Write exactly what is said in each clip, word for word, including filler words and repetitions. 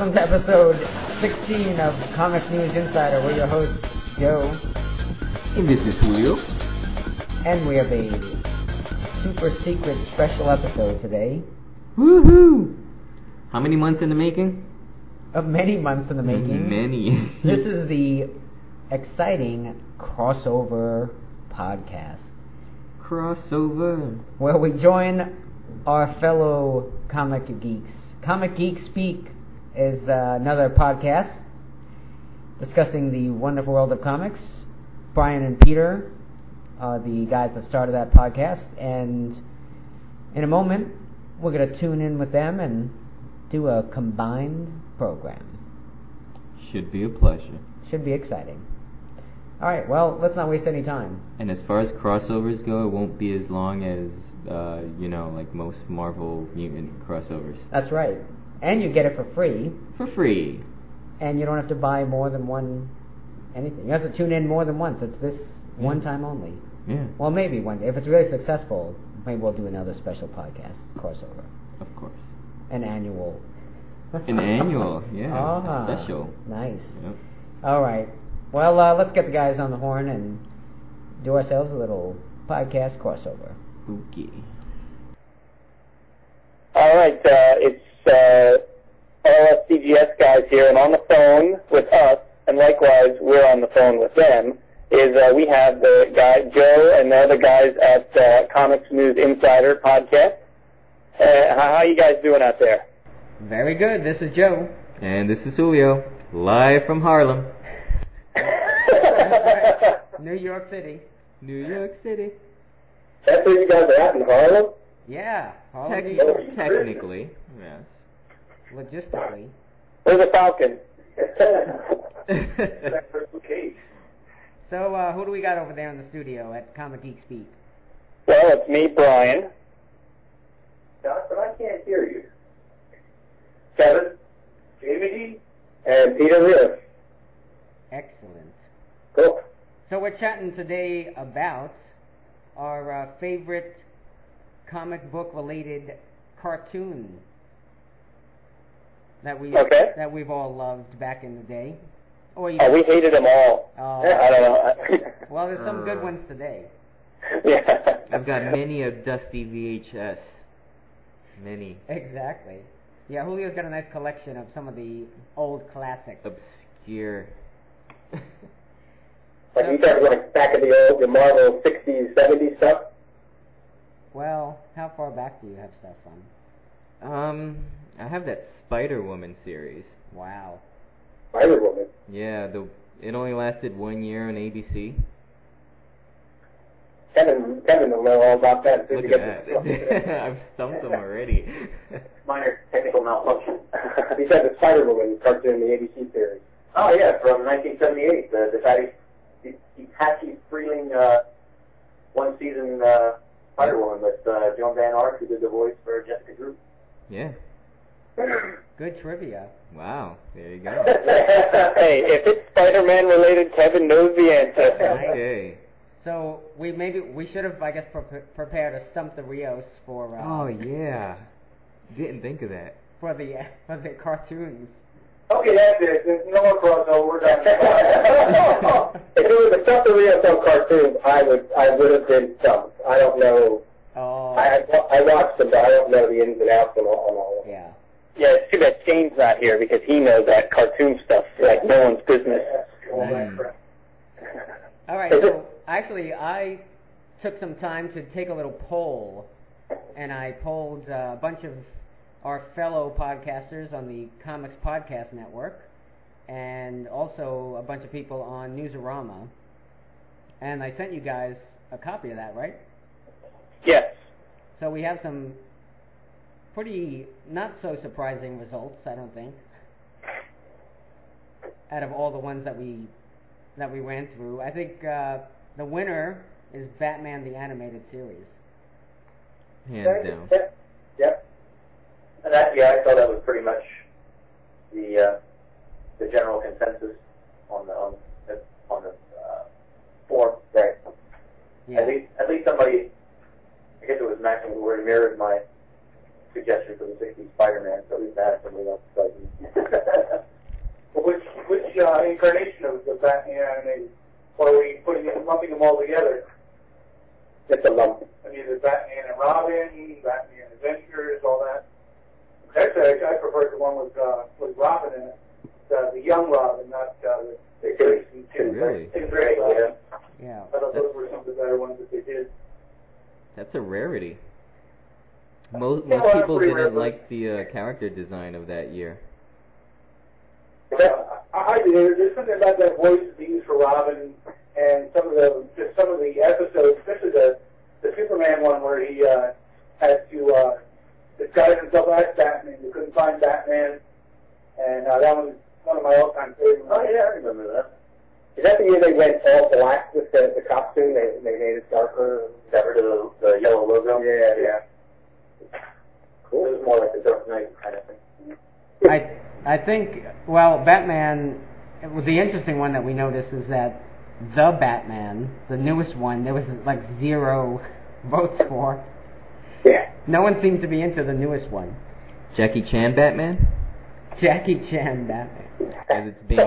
welcome to episode sixteen of Comics News Insider. We're your hosts, Joe. And this is Julio. And we have a super secret special episode today. Woohoo! How many months in the making? Of many months in the making. Many. This is the exciting crossover podcast. Crossover. Where we join our fellow comic geeks. Comic Geek Speak is uh, another podcast discussing the wonderful world of comics. Brian and Peter are the guys that started that podcast, and in a moment we're going to tune in with them and do a combined program. Should be a pleasure. Should be exciting. Alright, well, let's not waste any time. And as far as crossovers go, it won't be as long as, uh, you know, like most Marvel mutant crossovers. That's right. And you get it for free. For free. And you don't have to buy more than one anything. You have to tune in more than once. It's this yeah. one time only. Yeah. Well, maybe one day. If it's really successful, maybe we'll do another special podcast crossover. Of course. An annual. An annual, yeah. Ah, special. Nice. Yep. All right. Well, uh, let's get the guys on the horn and do ourselves a little podcast crossover. Okay. All right. Uh, it's uh, L S C G S guys here, and on the phone with us, and likewise we're on the phone with them, is uh, we have the guy Joe and the other guys at uh, Comics News Insider podcast. Uh, how are you guys doing out there? Very good. This is Joe. And this is Julio, live from Harlem. New York City. New York City. That's where you guys are at, in Harlem? Yeah. Harlem, Tec- New York. Technically, yes. Logistically. Where's the Falcon? So, uh, who do we got over there in the studio at Comic Geek Speak? Well, it's me, Brian. Doc, but I can't hear you. Kevin. Jamie? And Peter Riff. Excellent. Cool. So we're chatting today about our uh, favorite comic book related cartoon that we okay. that we've all loved back in the day. Or you oh, we hated them all. Oh. I don't know. Well, there's some uh, good ones today. Yeah. I've got many a dusty V H S. Many. Exactly. Yeah, Julio's got a nice collection of some of the old classics. Obscure. Like you guys like back in the old, the Marvel sixties, seventies stuff? Well, how far back do you have stuff from? Um, I have that Spider-Woman series. Wow. Spider-Woman? Yeah, the it only lasted one year on A B C. Kevin, Kevin will know all about that. Look at that. I've stumped him already. Minor technical malfunction. He said the Spider-Woman cartoon in the A B C series. Oh, yeah, from nineteen seventy-eight. The, the Patty, the, the Patty Freeling uh, one-season uh, Spider-Woman with uh, Joan Van Ark, who did the voice for Jessica Drew. Yeah. Good trivia. Wow, there you go. Hey, if it's Spider-Man related, Kevin knows the answer. Okay. So we maybe we should have, I guess, pre- prepared a stump the Rios for. Uh, Oh yeah, didn't think of that. For the uh, for the cartoons. Okay, that's it. There's no more crossover. We're done. If it was a Stuff the Rio Film cartoon, I would I would have been stumped. I don't know. Oh. I I watched them, but I don't know the ins and outs on all, on all of them. Yeah. Yeah, it's too bad Shane's not here because he knows that cartoon stuff like no one's business. Mm. All right. So actually, I took some time to take a little poll, and I polled uh, a bunch of our fellow podcasters on the Comics Podcast Network, and also a bunch of people on Newsarama, and I sent you guys a copy of that, right? Yes. So we have some pretty not so surprising results, I don't think, out of all the ones that we that we ran through. I think uh, the winner is Batman the Animated Series. Hands down. Yep. Yep. And that, yeah, I thought that was pretty much the uh, the general consensus on the on the, on the uh, forum. Right. Yeah. At least, at least somebody, I guess it was Maxim who already mirrored my suggestion for the sixties Spider-Man, so he's mad at somebody else. Well, which which uh, incarnation of the Batman animated? Or are we putting it, lumping them all together? It's a lump. I mean, the Batman and Robin, Batman Adventures, all that. Actually, I, I preferred the one with uh, with Robin in it, the, the young Robin, not uh, the the Grayson. Really? Tim Drake, yeah. Yeah. I thought those were some of the better ones that they did. That's a rarity. Most, Yeah, most well, people pretty didn't rare, like the uh, character design of that year. Uh, I, I did. There's something about that voice they used for Robin, and some of the just some of the episodes, especially the the Superman one where he uh, had to uh, disguise himself as Batman. He couldn't find Batman, and uh, that was one of my all-time favorites. Oh yeah, I remember that. Is that the year they went all black with the, the costume? They they made it darker. Got rid of the, the yellow logo. Yeah, yeah. Cool. It was more like the Dark Knight kind of thing. I I think, well, Batman, well, the interesting one that we noticed is that the Batman, the newest one, there was like zero votes for. Yeah. No one seemed to be into the newest one. Jackie Chan Batman? Jackie Chan Batman. As it's being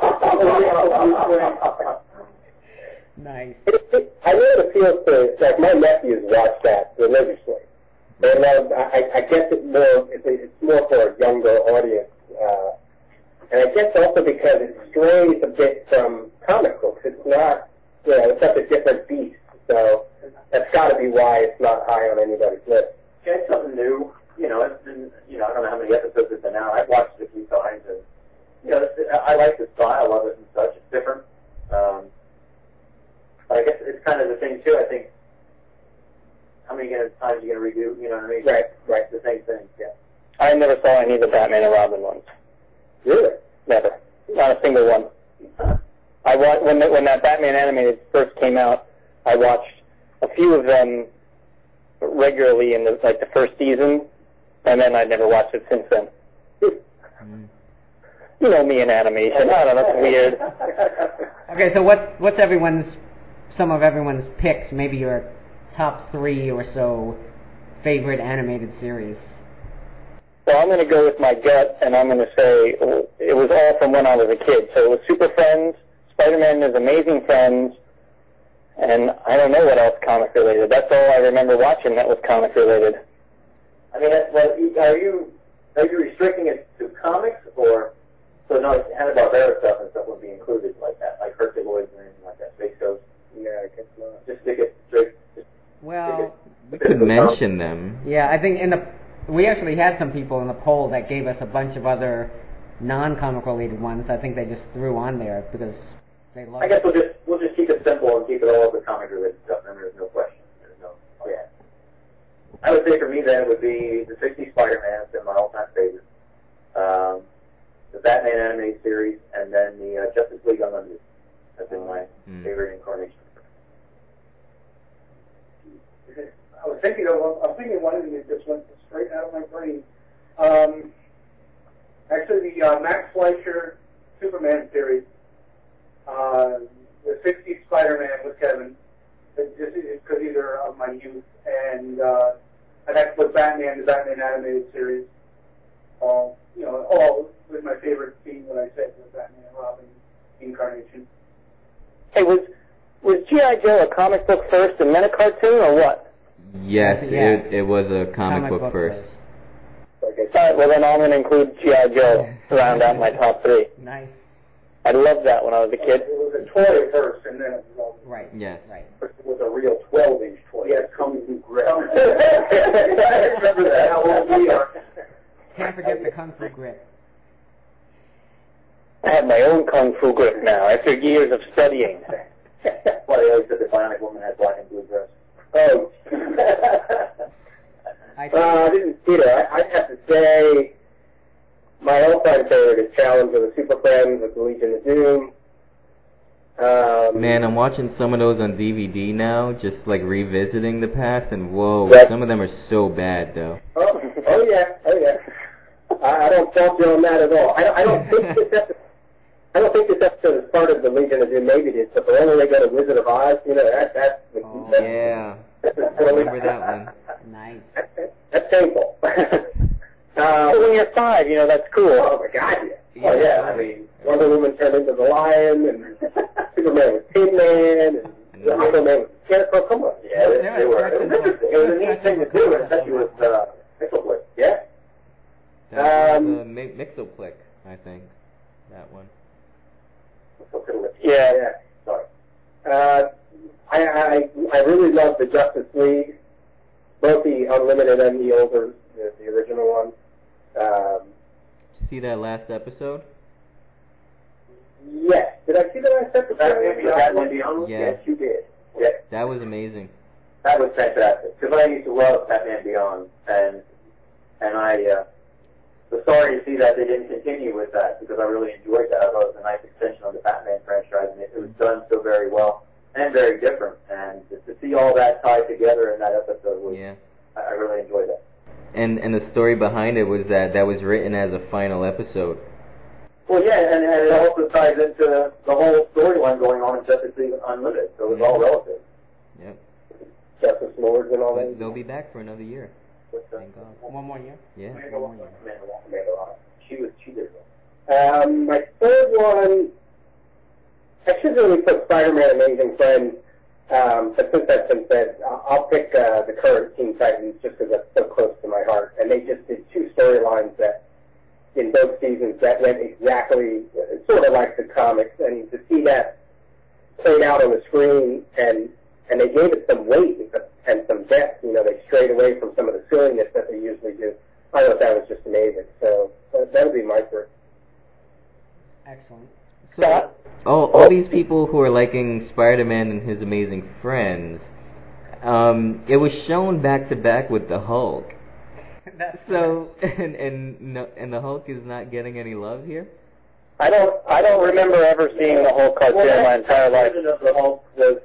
Nice. It, it, I know it appeals to, like, my nephews watch that religiously. And uh, I, I guess it's more, it's, it's more for a younger audience. Uh, and I guess also because it strays a bit from comic books. It's not, you know, it's such a different beast. So that's got to be why it's not high on anybody's list. Yeah, it's something new. You know, it's been, you know, I don't know how many episodes it's been out. I've watched it a few times, and you know, it's, I like the style of it and such. It's different. Um, but I guess it's kind of the thing too. I think how many times are you going to redo? You know what I mean? Right, right. The same thing. Yeah. I never saw any of the Batman and Robin ones. Really? Never. Not a single one. Huh. I wa- when the, when that Batman animated first came out, I watched a few of them regularly in the, like the first season, and then I never watched it since then. Mm. You know me in animation. I don't know. It's weird. Okay, so what what's everyone's, some of everyone's picks, maybe your top three or so favorite animated series? So I'm going to go with my gut, and I'm going to say it was all from when I was a kid. So it was Super Friends, Spider-Man and His Amazing Friends, and I don't know what else comic related. That's all I remember watching that was comic related. I mean, that's, well, are you are you restricting it to comics, or so no, Hanna-Barbera stuff and stuff would be included like that, like Herculoids and anything like that, Space Ghost? Yeah, I guess not. Just stick it straight. Just Well, We could mention them. yeah, I think in the we actually had some people in the poll that gave us a bunch of other non-comic related ones. I think they just threw on there because they loved I guess it. we'll just we'll just keep it simple and keep it all the comic related stuff. Then there's no question. There's no oh yeah. I would say for me then it would be the sixties Spider-Man. It's been my all-time favorite. Um, the Batman animated series, and then the uh, Justice League Unlimited. That's been my Mm. favorite incarnation. I was thinking of, I'm thinking of one thing that just went straight out of my brain. Um, actually, the uh, Max Fleischer Superman series, uh, the sixties Spider-Man with Kevin, because these are of my youth, and uh, and that's with Batman, the Batman animated series. All you know, all was my favorite scene. What I said was Batman and Robin incarnation. Hey, was was G I. Joe a comic book first and then a cartoon, or what? Yes, Yeah. it, it was a comic, Comic book, book first. Okay, sorry. Well, then I'm going to include G I. Joe to round out my top three. Nice. I loved that when I was a kid. It was a toy first, and then it was all. Right. Yes. Right. It was a real twelve-inch toy. Yeah, Kung Fu Grip. I remember that. How old we are. Can't forget the Kung Fu Grip. I have my own Kung Fu grip now after years of studying. Well, they always said the Bionic Woman had black and blue dress. Oh. I think, Uh, this is Peter. I, I'd have to say my all-time favorite is Challenge of the Super Friends with the Legion of Doom. Um, Man, I'm watching some of those on D V D now, just like revisiting the past, and whoa, Right. some of them are so bad though. Oh, oh yeah, oh yeah. I, I don't fault you on that at all. I, I don't think this episode, I don't think this episode is part of the Legion of Doom. Maybe it is, but the one where they go to Wizard of Oz, you know, that that's the Oh, that's, Yeah, that's I remember that one. nice. That's, That's painful. uh, But when you're five, you know, that's cool. Oh my God, yeah. Oh yeah, I mean, Wonder Woman turned into the Lion, and Superman was Tin Man, and Aquaman was Scarecrow. Come on. Yeah, they, they were. It was interesting. It was a neat thing to do, especially with uh, Mixelblick. Yeah. That Um, was uh, Mi- Mixoplick, I think. That one. Yeah. Yeah. Sorry. Uh, I, I I really love the Justice League, both the Unlimited and the older, the, the original one. Um, See that last episode? yes. Did I see the last episode? Batman Beyond. Batman Beyond? Yeah. Yes, you did. Yes. That was amazing. That was fantastic. Because I used to love Batman Beyond, and and I uh, was sorry to see that they didn't continue with that because I really enjoyed that. I thought it was a nice extension of the Batman franchise, and it, it was done so very well and very different. And to, to see all that tied together in that episode was, Yeah. I, I really enjoyed that. And and the story behind it was that that was written as a final episode. Well, yeah, and, and it also ties into the whole storyline going on in Justice League Unlimited, so it's all relative. Yep. Justice Lords and all But that. they'll be back for another year. Thank God. One more year. Yeah. Amanda Waller. Amanda Waller. Amanda Waller. She was, she did well. Um, my third one, I should really put Spider-Man Amazing Friends, um, but since that's been said, I'll, I'll pick uh, the current Teen Titans just because that's so close to my heart. And they just did two storylines that, in both seasons, that went exactly, uh, sort of like the comics. And to see that played out on the screen, and and they gave it some weight and some depth. You know, they strayed away from some of the silliness that they usually do. I thought that was just amazing. So that, that would be my first. Excellent. So, all, all these people who are liking Spider-Man and His Amazing Friends, um, it was shown back to back with the Hulk. That's So, and and no, and the Hulk is not getting any love here. I don't, I don't remember ever seeing the whole cartoon Well, in my entire life. The version of the Hulk was,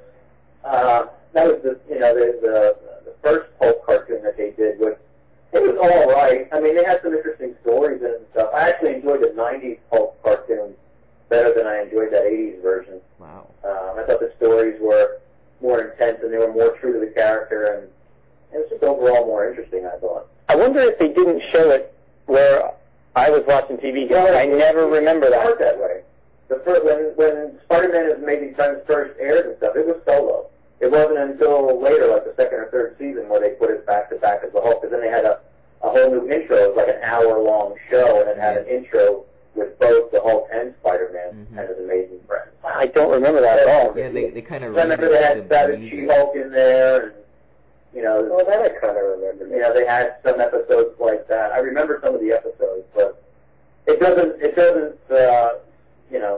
uh, that was the, you know, the, the the first Hulk cartoon that they did was, it was all right. I mean, they had some interesting stories in it and stuff. I actually enjoyed the nineties Hulk cartoon better than I enjoyed that eighties version. Wow. Um, I thought the stories were more intense and they were more true to the character, and it was just overall more interesting, I thought. I wonder if they didn't show it where I was watching T V. Well, I never remember It that. worked that way. The first, when when Spider-Man and Amazing Friends first aired and stuff, it was solo. It wasn't until later, like the second or third season, where they put it back to back as the Hulk. Because then they had a, a whole new intro. It was like an hour-long show, and it had an intro with both the Hulk and Spider-Man Mhm. and his Amazing Friends. I don't remember that at all. Yeah, they they kind of. I remember they had Savage She-Hulk in there, and you know, Well, that I kind of remember. you know, they had some episodes like that. I remember some of the episodes, but it doesn't, it doesn't, uh, you know,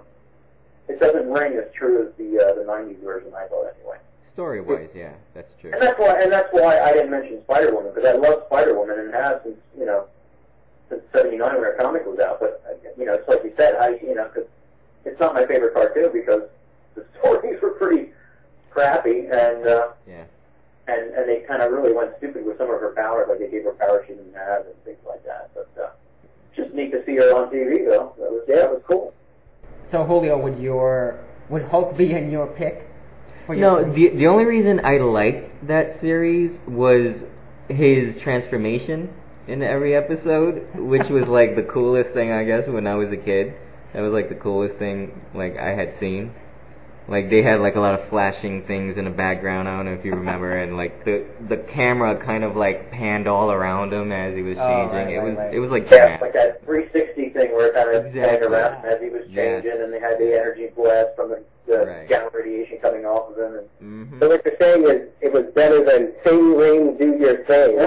it doesn't ring as true as the uh, the nineties version, I thought, anyway. Story-wise, yeah, that's true. And that's why, and that's why I didn't mention Spider-Woman, because I love Spider-Woman and have since, you know, since seventy-nine when her comic was out. But uh, you know, it's like you said, I, you know, because it's not my favorite cartoon because the stories were pretty crappy, and uh, Yeah. and and they kind of really went stupid with some of her powers, like they gave her powers she didn't have and things like that. But uh, just neat to see her on T V, though. That was yeah, it was cool. So Julio, would your would Hulk be in your pick? For No, your the the only reason I liked that series was his transformation in every episode, which was like the coolest thing, I guess, when I was a kid. That was like the coolest thing like I had seen. Like they had like a lot of flashing things in the background. I don't know if you remember, and like the the camera kind of like panned all around him as he was Oh, changing. right, it right, was right. it was like Yeah, that. like that three sixty thing where it kind of Exactly. panned around as he was Yes. changing, and they had the energy blast from the, the Right. gamma radiation coming off of him. And Mm-hmm. So what you're saying is it was better than Sing Ring Do Your Thing.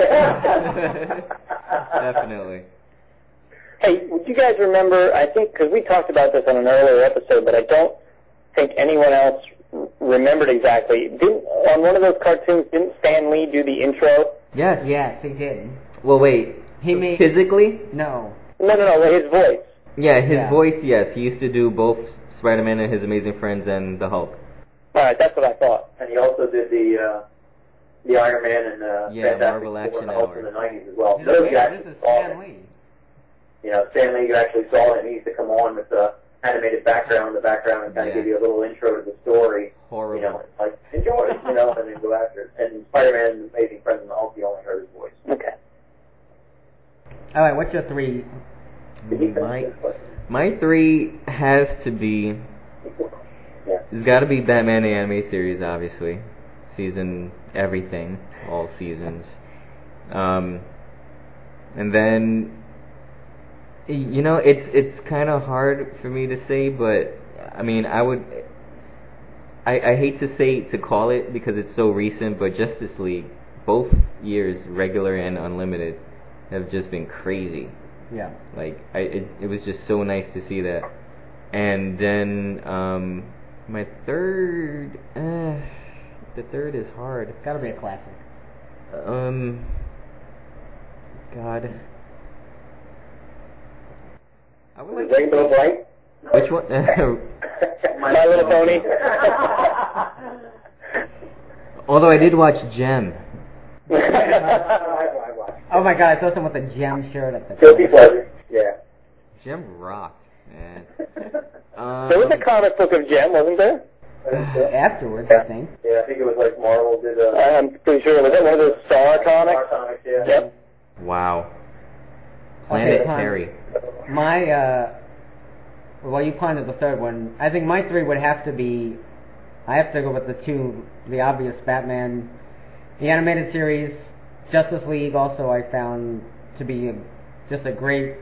Definitely. Hey, would you guys remember, I think, because we talked about this on an earlier episode, but I don't think anyone else r- remembered exactly. Didn't, on one of those cartoons, didn't Stan Lee do the intro? Yes. Yes, he did. Well, wait. He made Physically? no. No, no, no, his voice. Yeah, his Yeah. voice. Yes, he used to do both Spider-Man and His Amazing Friends and the Hulk. All right, that's what I thought. and he also did the uh, the Iron Man and uh, Yeah, Fantastic Marvel Four Action and the Hulk Hour. in the nineties as well. This, Those is, you actually this is saw Stan him. Lee. You know, Stan Lee, you actually saw him. He used to come on with the animated background in the background and kind of Yeah. give you a little intro to the story. Horrible. You know, like enjoy, you know, and then go after it. And Spider-Man, Amazing Friends, and the Hulk, you only heard his voice. Okay. All right, what's your three? My, my three has to be, it's got to be Batman the Animated Series, obviously. Season everything, all seasons. Um, and then, you know, it's it's kind of hard for me to say, but I mean, I would, I, I hate to say, to call it because it's so recent, but Justice League, both years, regular and unlimited, have just been crazy. Yeah. Like, I, it, it was just so nice to see that. And then, um, my third, uh, the third is hard. It's got to be a classic. Um, God. I would like to Rainbow say- Bright? Which one? My Little Pony. Although I did watch Gem. I, I watched. Oh my God! I saw someone with a gem shirt at the. Guilty pleasure. Yeah. Gem rocked, man. Um, There was a comic book of Gem, wasn't there? Afterwards, I think. Yeah, I think it was like Marvel did a... I'm pretty sure. Was it one of those Star comics? Star Comics, yeah. Yep. Wow. Planet Okay, fine. Terry. My, uh, well, you pondered the third one. I think my three would have to be, I have to go with the two, the obvious Batman, the animated series, Justice League also I found to be a, just a great,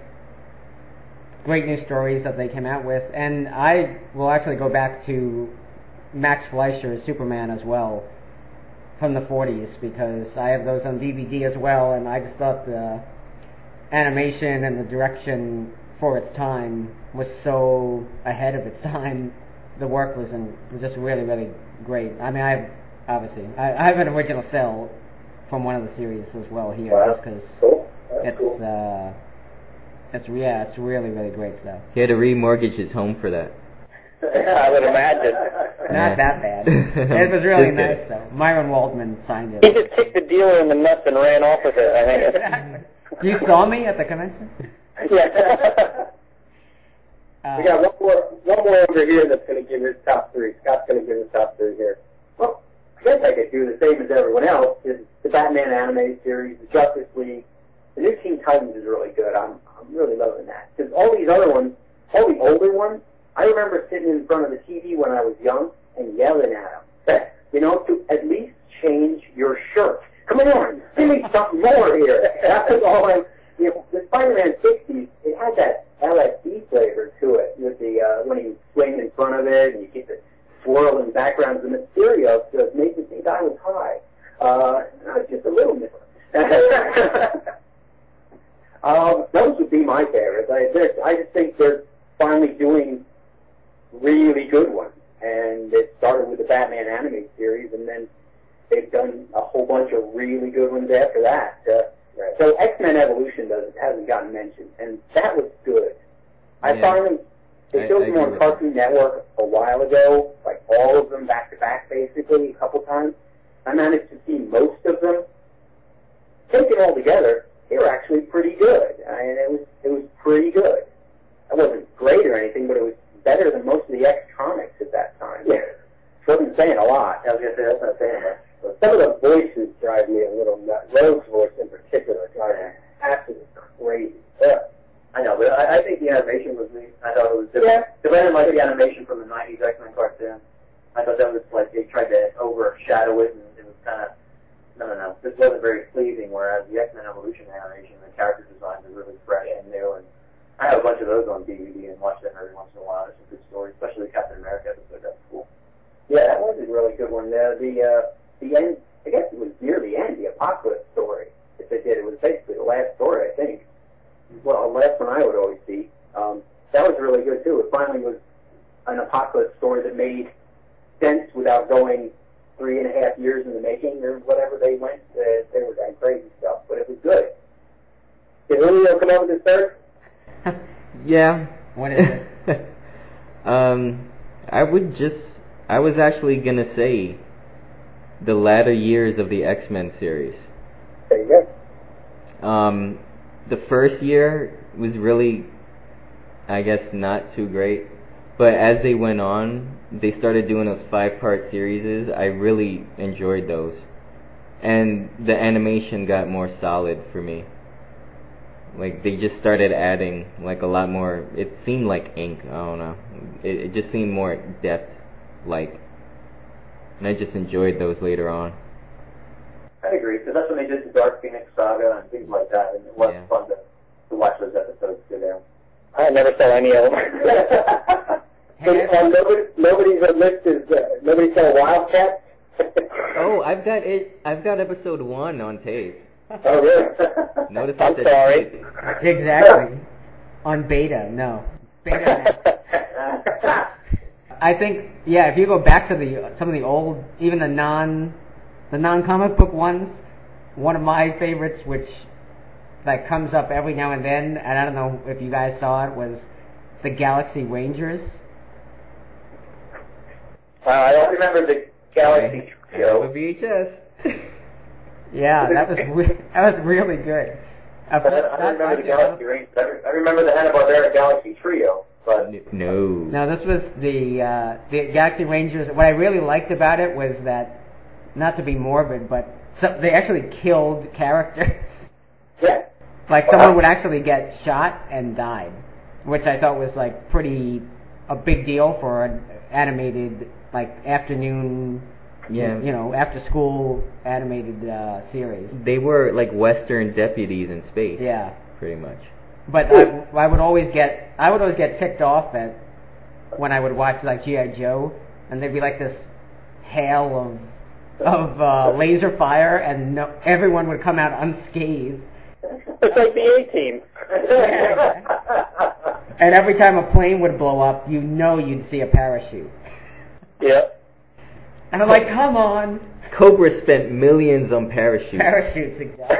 great new stories that they came out with. And I will actually go back to Max Fleischer's Superman as well from the forties because I have those on D V D as well, and I just thought the animation and the direction for its time was so ahead of its time. The work was, in, was just really, really great. I mean, I have, obviously, I, I have an original cell from one of the series as well here, Wow. just because Cool. That's it's, cool. uh, it's, yeah, it's really, really great stuff. He had to remortgage his home for that. I would imagine. Not that bad. It was really Just nice, kidding. though. Myron Waldman signed He it. just kicked the dealer in the nuts and ran off with it, I think. You saw me at the convention? Yeah. Uh, We got one more, one more over here that's going to give his top three. Scott's going to give his top three here. Well, I guess I could do the same as everyone else. It's the Batman animated series, the Justice League. The new Teen Titans is really good. I'm, I'm really loving that. Because all these other ones, all the older ones, I remember sitting in front of the T V when I was young and yelling at them, you know, to at least change your shirt. Come on, give me something more here. That was all I'm, you know, the Spider-Man sixties, it had that L S D flavor to it with the, uh, when he swing in front of it and you get the swirling backgrounds and the stereo just made me think I was high. Uh, I was just a little bit. um, those would be my favorites. I, they're- I just think they're finally doing really good ones. And it started with the Batman animated series, and then they've done a whole bunch of really good ones after that. Uh, right. So X-Men Evolution doesn't hasn't gotten mentioned, and that was good. I Yeah. found them. They I- showed I them agree on with Cartoon Network a while ago, like all of them back to back, basically a couple times. I managed to see most of them. Taken all together, they were actually pretty good. I mean, it was it was pretty good. It wasn't great or anything, but it was better than most of the X comics at that time. Yeah. Wasn't saying a lot. I was going to say, that's not saying much. But some of the voices drive me a little nuts. Rogue's voice in particular drives me absolutely crazy. Yeah. I know, but I, I think the animation was neat. I thought it was different. Yeah. Because I didn't like the animation from the nineties X-Men cartoon. I thought that was like, they tried to overshadow it, and it was kind of, no, no, no. This wasn't very pleasing, whereas the X-Men Evolution animation, the character designs are really fresh and new, and I have a bunch of those on D V D and watch them every once in a while. There's some good stories, especially the Captain America episode. That's cool. Yeah, that was a really good one. Uh, the uh, the end, I guess it was near the end, the Apocalypse story. If they did, it was basically the last story, I think. Well, the last one I would always see. Um, that was really good too. It finally was an Apocalypse story that made sense without going three and a half years in the making or whatever they went. Uh, they were that crazy stuff, but it was good. Did Julio come up with his third? Yeah. What is it? um, I would just, I was actually gonna say the latter years of the X-Men series. There you go. Um, the first year was really, I guess, not too great. But as they went on, they started doing those five-part series. I really enjoyed those. And the animation got more solid for me. Like they just started adding like a lot more. It seemed like ink. I don't know. It, it just seemed more depth, like, and I just enjoyed those later on. I agree, because that's when they did the Dark Phoenix saga and things like that, and it was Yeah. fun to, to watch those episodes go down. I never saw any of them. And, uh, nobody, nobody's list is uh, nobody saw Wildcats. Oh, I've got it. I've got episode one on tape. Oh, really? Notice I'm that sorry. Exactly. On beta, no. Beta. I think, yeah, if you go back to the some of the old, even the non, the non-comic book ones, one of my favorites, which like comes up every now and then, and I don't know if you guys saw it, was the Galaxy Rangers. Uh, I don't remember the Galaxy I have a Trio. V H S. Yeah, that was re- that was really good. Uh, I don't, I don't remember the Galaxy Rangers. I, re- I remember the Hanna-Barbera Galaxy Trio, but... No. No, this was the uh, the Galaxy Rangers. What I really liked about it was that, not to be morbid, but so, they actually killed characters. Yeah. Like someone would actually get shot and died, which I thought was like pretty a big deal for an animated like afternoon, Yeah. you know, after school animated uh, series. They were like Western deputies in space. Yeah. Pretty much. But I, I would always get I would always get ticked off at when I would watch like G I. Joe, and there'd be like this hail of of uh, laser fire, and no, everyone would come out unscathed. It's like the A-Team. And every time a plane would blow up, you know you'd see a parachute. Yep. And I'm like, come on. Cobra spent millions on parachutes. Parachutes, exactly.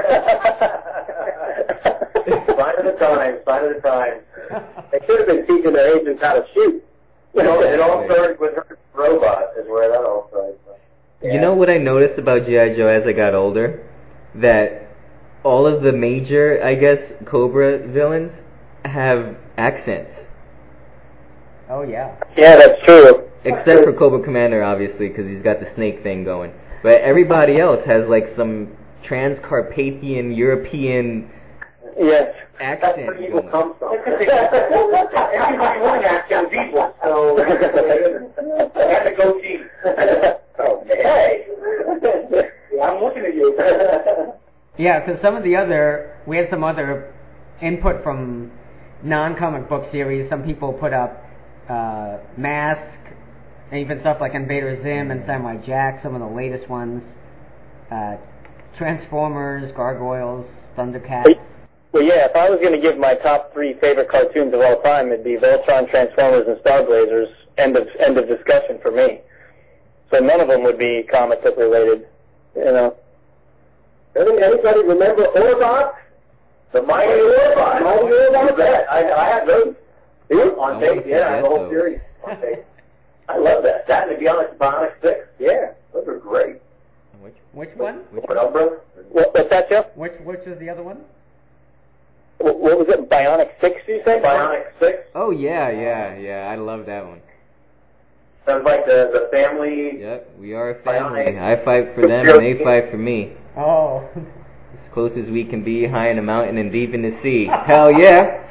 Sign of the times, sign of the times. They should have been teaching their agents how to shoot. You know, it all started with her robot, is where that all started. You know what I noticed about G I. Joe as I got older? That all of the major, I guess, Cobra villains have accents. Oh, yeah. Yeah, that's true. Except for Cobra Commander, obviously, because he's got the snake thing going. But everybody else has like some Trans-Carpathian, European Yes. That's accent where evil going. comes from. Everybody wanting action is evil, so I had to go see. Oh, man. Hey, I'm looking at you. Yeah, because some of the other, we had some other input from non-comic book series. Some people put up uh, Mask, and even stuff like Invader Zim and Samurai Jack, some of the latest ones. Uh, Transformers, Gargoyles, Thundercats. Well, yeah, if I was going to give my top three favorite cartoons of all time, it'd be Voltron, Transformers, and Star Blazers. End of end of discussion for me. So none of them would be comic book related, you know. Doesn't anybody remember Orbot? The Mighty Orbot. Mighty Orbot? Yeah, I, I had those You? on I tape. wanna Yeah, I have the whole forget series on tape. I love that. That and the Bionic, Bionic Six. Yeah. Those are great. Which, Which one? which What one? up, bro? What, what's that, Jeff? Which which is the other one? What, what was it? Bionic Six, you say? Bionic Six. Oh, yeah, yeah, yeah. I love that one. Sounds like the the family. Yep, we are a family. Bionic. I fight for them and they fight for me. Oh. As close as we can be, high in the mountain and deep in the sea. Hell yeah!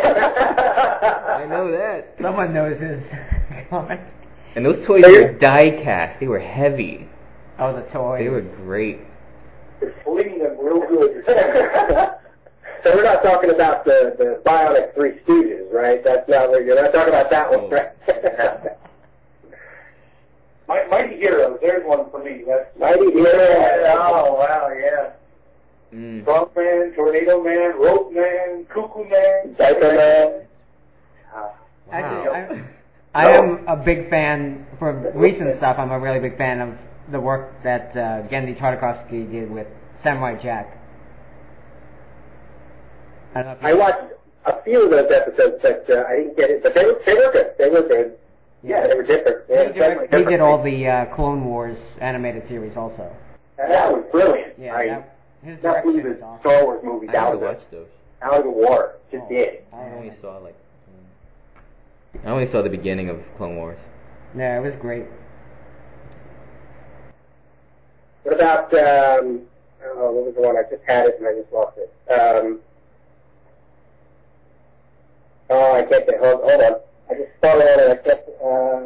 I know that. Someone knows his comic. And those toys were die cast. They were heavy. Oh, the toys. They were great. Fleeing them real good. So we're not talking about the, the Bionic Three Stooges, right? That's not what you're not talking about that one, Oh. right? My, Mighty Heroes, there's one for me. That's Mighty Heroes. Oh wow, yeah. Mm. Frog Man, Tornado Man, Rope Man, Cuckoo Man, Diaper Man. Uh, Actually, Wow. I, I am a big fan, for recent stuff, I'm a really big fan of the work that uh, Genndy Tartakovsky did with Samurai Jack. I, don't know if you I watched a few of those episodes, but uh, I didn't get it. But they were, they were good. They were good. Yeah, they were different. Yeah, he, definitely did, he different. did all the uh, Clone Wars animated series also. That was brilliant. Yeah, I that, his not direction believe is the awesome. Star Wars movies I out need of to the, watch those. out of the water. Just Oh, did. I I don't only know. saw like. I only saw the beginning of Clone Wars. Yeah, it was great. What about, um, oh, what was the one? I just had it and I just lost it. Um, Oh, I can't get, hold, hold on. I just thought about it, I kept, uh...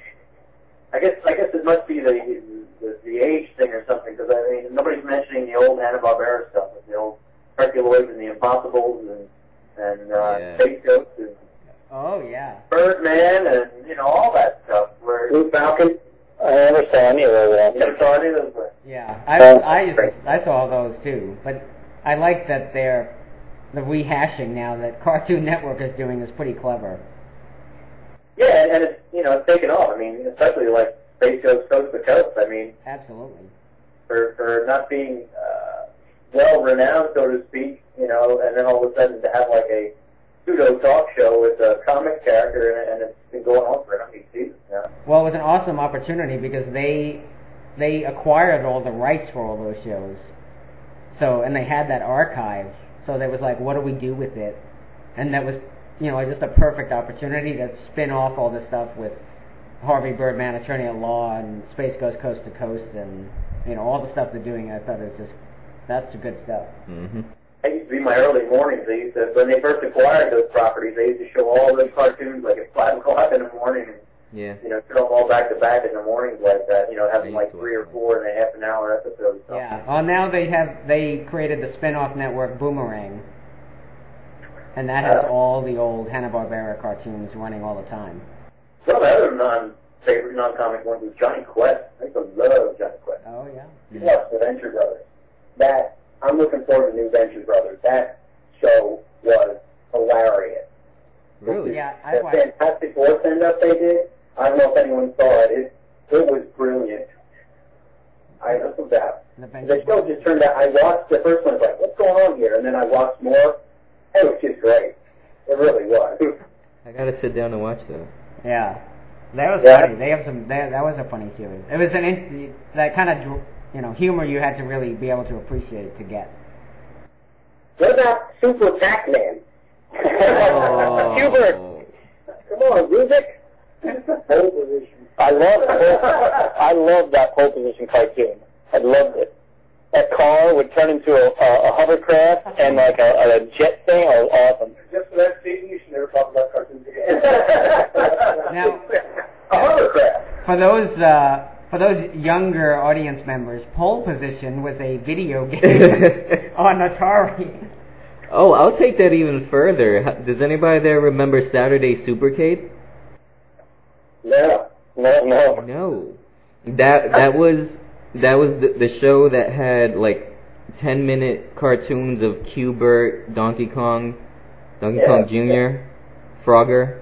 I guess I guess it must be the the, the age thing or something, because I mean nobody's mentioning the old Hanna-Barbera stuff, with the old Herculoids and the Impossibles and and uh, Yeah. Space Ghost and Oh, yeah. Birdman and you know all that stuff. Where Blue Falcon? I never saw any of those. you never saw any of those. But Yeah. I, Uh, I, used to, I saw those, too. But I like that they're... The rehashing now that Cartoon Network is doing is pretty clever. yeah, and, and it's you know it's taken off. I mean, especially like Space Ghost Coast to Coast. I mean, Absolutely. for for not being uh, well renowned, so to speak, you know, and then all of a sudden to have like a pseudo talk show with a comic character, and, and it's been going on for how many seasons now? Well, it was an awesome opportunity because they they acquired all the rights for all those shows. So, and they had that archive. So there was like, what do we do with it? And that was, you know, just a perfect opportunity to spin off all this stuff with Harvey Birdman, Attorney at Law, and Space Ghost Coast to Coast, and, you know, all the stuff they're doing. I thought it was just, that's the good stuff. Mm-hmm. That used to be my early mornings. They used to, when they first acquired those properties, they used to show all those cartoons like at five o'clock in the morning, and Yeah. you know, show them all back to back in the mornings like that. You know, having I like used to three or watch four and a half an hour episodes. So. Yeah. Well, now they have, they created the spin-off network Boomerang. And that has Uh, all the old Hanna-Barbera cartoons running all the time. Some of the other non-favorite, non-comic ones was Johnny Quest. I used to love Johnny Quest. Oh, yeah. Plus, the Venture Brothers. That, I'm looking forward to New Venture Brothers. That show was hilarious. Really? Yeah, I The watched. Fantastic Four send-up they did, I don't know if anyone saw it. It, it was brilliant. I no doubt. The The show just turned out, I watched the first one, I was like, what's going on here? And then I watched more. It was just great. It really was. I gotta sit down and watch that. Yeah, that was Yeah. funny. They have some. That, that was a funny series. It was an in, that kind of you know humor you had to really be able to appreciate to get. What about Super Pac-Man? Oh. Hubert. Come on, Rubik. Pole position. I love I love that pole position cartoon. I loved it. That car would turn into a, a, a hovercraft and like a, a jet thing. Oh, awesome. Just for that season, you should never talk about cartoons again. Now, A hovercraft. for those uh, for those younger audience members, Pole Position was a video game on Atari. Oh, I'll take that even further. H- Does anybody there remember Saturday Supercade? No. No, no. No. That that was that was the, the show that had like ten minute cartoons of Q-Bert, Donkey Kong, Donkey Yeah. Kong Junior, Frogger.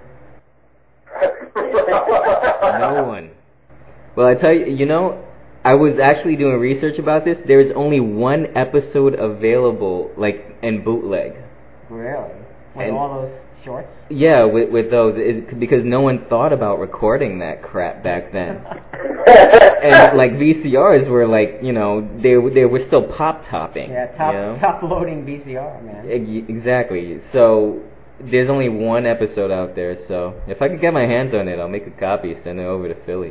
No one. Well, I tell you, you know, I was actually doing research about this. There is only one episode available, like in bootleg. Really? With And- all those shorts? Yeah, with with those, it, because no one thought about recording that crap back then. And like V C Rs were like, you know, they they were still pop topping. Yeah, top you know? top loading V C R, man. E- Exactly. So there's only one episode out there. So if I could get my hands on it, I'll make a copy, send it over to Philly.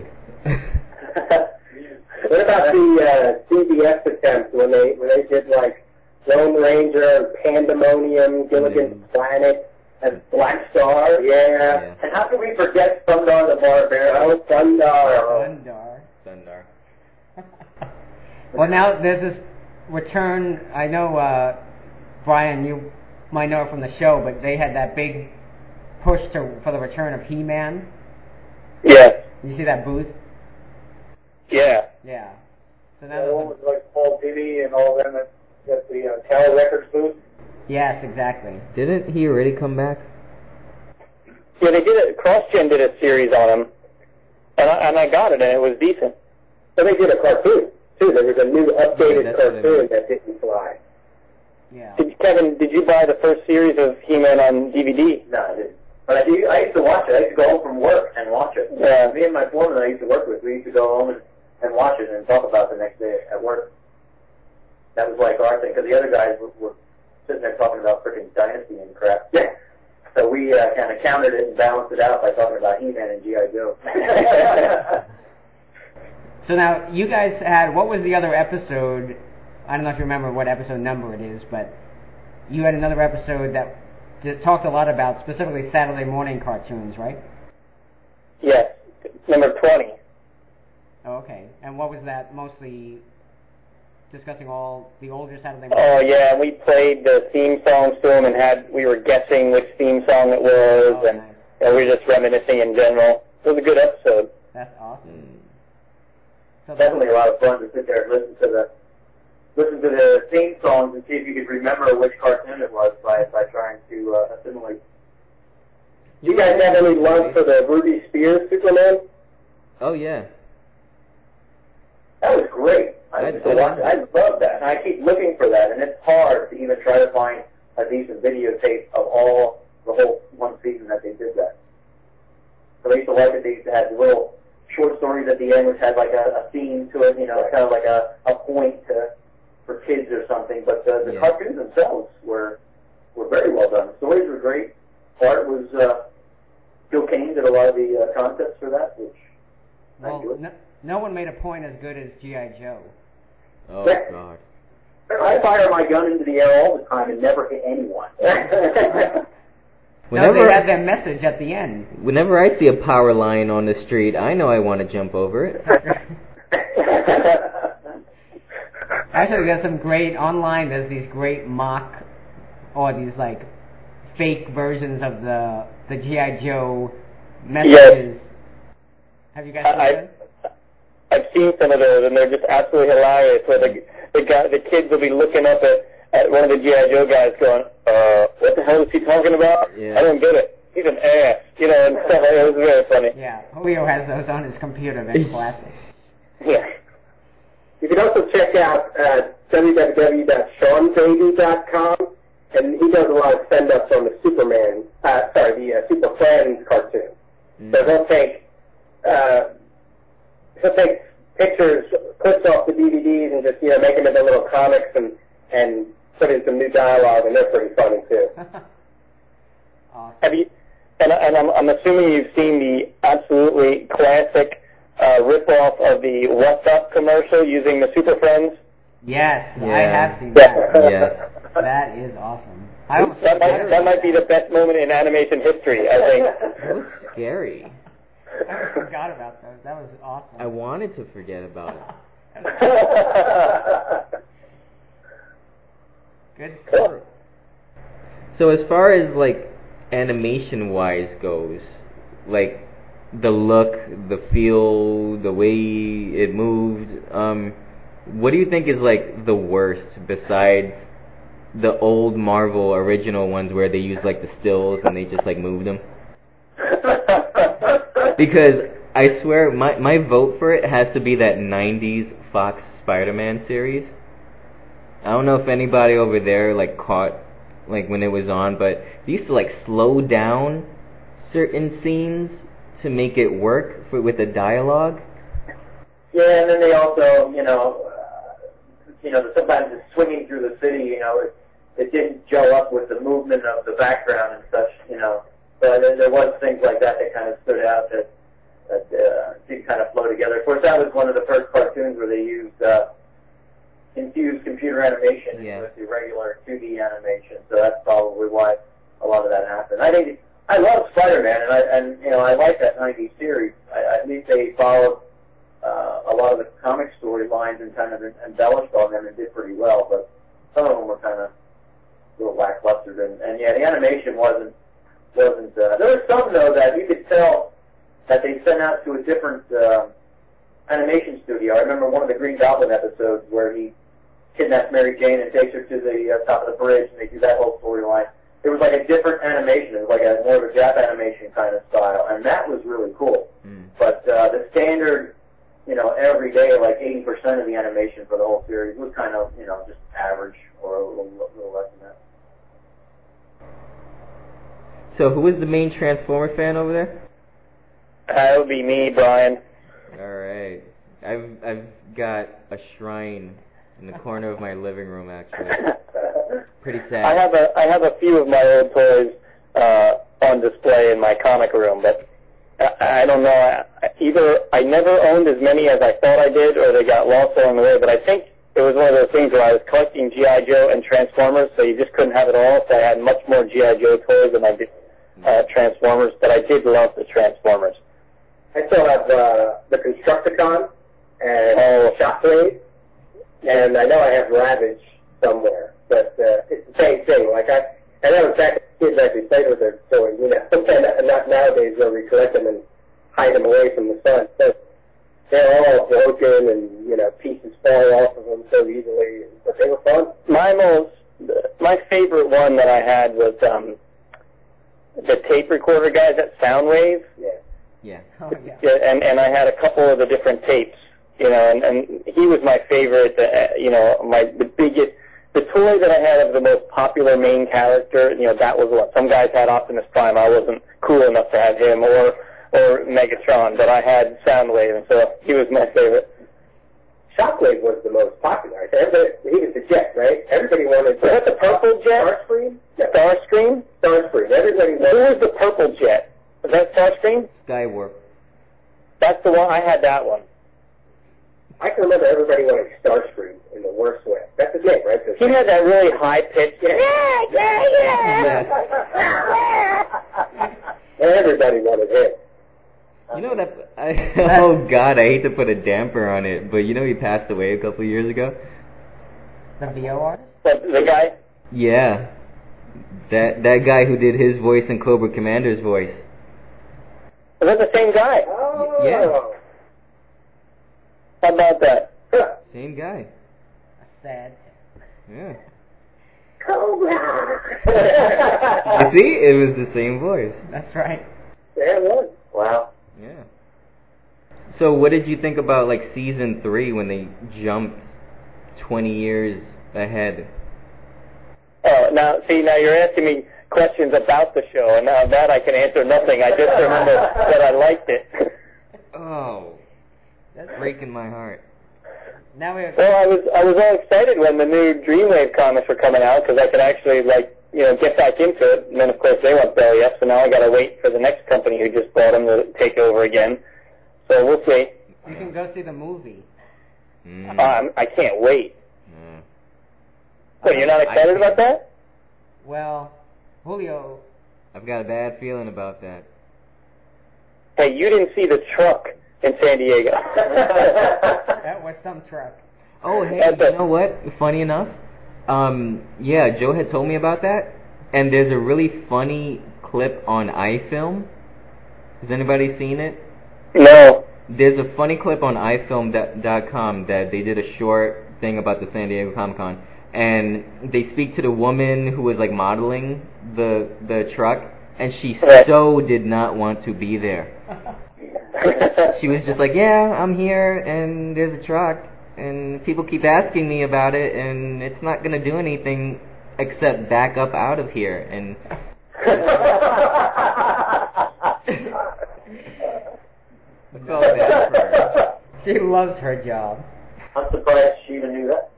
What about the uh, C B S attempt when they when they did like Lone Ranger and Pandemonium, Gilligan's Mm. Planet, and Black Star? Yeah. Yeah. And how can we forget Thundar the Barbarian? Oh, Thundar. Thundar. Thunder. Well, now there's this return. I know, uh, Brian, you might know it from the show, but they had that big push to for the return of He-Man. Yeah. You see that booth? Yeah. Yeah. So now The there's one a- with like Paul Dini and all them at, at the uh, Tower Records booth. yes, exactly. Didn't he already come back? Yeah, they did it. CrossGen did a series on him, and I, and I got it, and it was decent. So they did a cartoon too. There was a new updated Yeah, that's what I cartoon mean. that didn't fly. Yeah. Did, Kevin, did you buy the first series of He-Man on D V D? No, I didn't. But I, do, I used to watch it. I used to go home from work and watch it. Yeah. Me and my foreman I used to work with, we used to go home and, and watch it and talk about it the next day at work. That was like our thing, because the other guys were, were sitting there talking about freaking Dynasty and crap. Yeah. So we uh, kind of countered it and balanced it out by talking about He-Man and G I. Joe. So now you guys had, what was the other episode? I don't know if you remember what episode number it is, but you had another episode that d- talked a lot about specifically Saturday morning cartoons, right? Yes, number twenty. Oh, okay. And what was that mostly discussing? All the older Saturday morning? Oh yeah, and we played the theme songs to them and had we were guessing which theme song it was, oh, and nice. you know, we were just reminiscing in general. It was a good episode. That's awesome. Mm. So Definitely a lot of fun to sit there and listen to the listen to the theme songs and see if you could remember which cartoon it was by by trying to uh, assimilate. You guys have any love for the Ruby Spears Superman? Oh yeah. That was great. I, I- I, I watched, love I love that, and I keep looking for that, and it's hard to even try to find a decent videotape of all the whole one season that they did that. So I used to like that they used to have little short stories at the end, which had like a, a theme to it, you know, kind of like a, a point to, for kids or something. But the, the Yeah. cartoons themselves were were very well done. The stories were great. Art was uh, Gil Kane did a lot of the uh, concepts for that, which I well, enjoyed. no, no one made a point as good as G I. Joe. Oh Yeah. God. I fire my gun into the air all the time and never hit anyone. Whenever no, they had their message at the end. whenever I see a power line on the street, I know I want to jump over it. Actually, there's some great online. There's these great mock, or these like fake versions of the the G I. Joe messages. Have you guys seen I, them? I've seen some of those, and they're just absolutely hilarious. Where the the guy, the kids will be looking up at, at one of the G I. Joe guys, going, "Uh, what the hell is he talking about? Yeah. I don't get it. He's an ass," you know. And stuff. It was very funny. Yeah, Julio has those on his computer. They're classic. Yeah. You can also check out uh, w w w dot sean baby dot com, and he does a lot of send-ups on the Superman, uh, sorry, the uh, Super Friends cartoon. Mm. So he'll take, uh, he'll take pictures, clips off the D V Ds, and just, you know, make them into little comics and, and put in some new dialogue, and they're pretty funny, too. Awesome. Have you? And, and I'm, I'm assuming you've seen the absolutely classic uh, rip-off of the What's Up commercial using the Super Friends. Yes, I Yeah. have seen that. Yes. That is awesome. I almost That might, forgot that about might be the best moment in animation history, I think. That was scary. I almost forgot about those. That was awesome. I wanted to forget about it. Good Cool. stuff. So as far as like animation wise goes, like the look, the feel, the way it moved, um, what do you think is like the worst besides the old Marvel original ones where they use like the stills and they just like moved them? Because I swear my my vote for it has to be that nineties Fox Spider-Man series. I don't know if anybody over there like caught like when it was on, but they used to like slow down certain scenes to make it work for, with the dialogue. Yeah, and then they also, you know, uh, you know, sometimes it's swinging through the city, you know, it, it didn't gel up with the movement of the background and such, you know. So there, there was things like that that kind of stood out that that uh, did kind of flow together. Of course, that was one of the first cartoons where they used uh, infused computer animation Yeah. with the regular two D animation. So that's probably why a lot of that happened. I think I love Spider-Man, and I and you know I like that nineties series. I, at least they followed uh, a lot of the comic storylines and kind of embellished on them and did pretty well. But some of them were kind of a little lackluster. And, and yeah, the animation wasn't wasn't. Uh, there were some though that you could tell that they sent out to a different uh, animation studio. I remember one of the Green Goblin episodes where he kidnaps Mary Jane and takes her to the uh, top of the bridge, and they do that whole storyline. It was like a different animation. It was like a more of a Jap animation kind of style, and that was really cool. Mm. But uh, the standard, you know, every day, like eighty percent of the animation for the whole series was kind of, you know, just average or a little, little less than that. So who is the main Transformer fan over there? That would be me, Brian. All right, I've I've got a shrine in the corner of my living room actually. Pretty sad. I have a I have a few of my old toys uh, on display in my comic room, but I, I don't know. I, either I never owned as many as I thought I did, or they got lost along the way. But I think it was one of those things where I was collecting G I. Joe and Transformers, so you just couldn't have it all. So I had much more G I. Joe toys than I did uh, Transformers, but I did love the Transformers. I still have uh, the Constructicon and Oh. Shockwave, and I know I have Ravage somewhere, but uh, it's the same thing. Like I, I know in fact kids actually played with their toys, you know, and not nowadays where we collect them and hide them away from the sun. So they're all broken and, you know, pieces fall off of them so easily, but they were fun. My most, my favorite one that I had was um, the tape recorder guys at Soundwave. Yeah. Yeah. Oh, yeah. Yeah, and and I had a couple of the different tapes, you know, and, and he was my favorite. Uh, you know, my the biggest, the toy that I had of the most popular main character. You know, that was what some guys had Optimus Prime. I wasn't cool enough to have him, or or Megatron, but I had Soundwave, and so he was my favorite. Shockwave was the most popular. Everybody, he was the jet, right? Everybody wanted. Was that the purple jet? Starscream? No. Starscream? Starscream. Everybody Who wanted. was the purple jet? Was that Starscream? Skywarp. That's the one. I had that one. I can remember everybody wanted Starscream in the worst way. That's his name, right? He had that really high pitched. Yeah, yeah, yeah. Everybody wanted him. You know that? I, oh God, I hate to put a damper on it, but you know he passed away a couple of years ago. The V O artist? The, the guy. Yeah, that that guy who did his voice and Cobra Commander's voice. Was that the same guy? Oh. Yeah. How about that? Same guy. Sad. Yeah. Cobra. You see, it was the same voice. That's right. Yeah, it was. Wow. Yeah. So, what did you think about like season three when they jumped twenty years ahead? Oh, now see, now you're asking me questions about the show, and now that I can answer nothing. I just remember that I liked it. Oh, that's breaking my heart. Now we have. Well, I was I was all excited when the new Dreamwave comics were coming out because I could actually like you know get back into it. And then of course they went belly up, so now I got to wait for the next company who just bought them to take over again. So we'll see. You can go see the movie. Mm. Um, I can't wait. Mm. So you're not excited about that? Well, Julio. I've got a bad feeling about that. Hey, you didn't see the truck in San Diego. That was some truck. Oh, hey, That's you a- know what? Funny enough, um, yeah, Joe had told me about that, and there's a really funny clip on iFilm. Has anybody seen it? No. There's a funny clip on i film dot com that they did a short thing about the San Diego Comic Con, and they speak to the woman who was like modeling the the truck, and she Right. so did not want to be there. She was just like, yeah, I'm here, and there's a truck, and people keep asking me about it, and it's not gonna do anything except back up out of here. And I felt bad for her. She loves her job. I'm surprised she even knew that.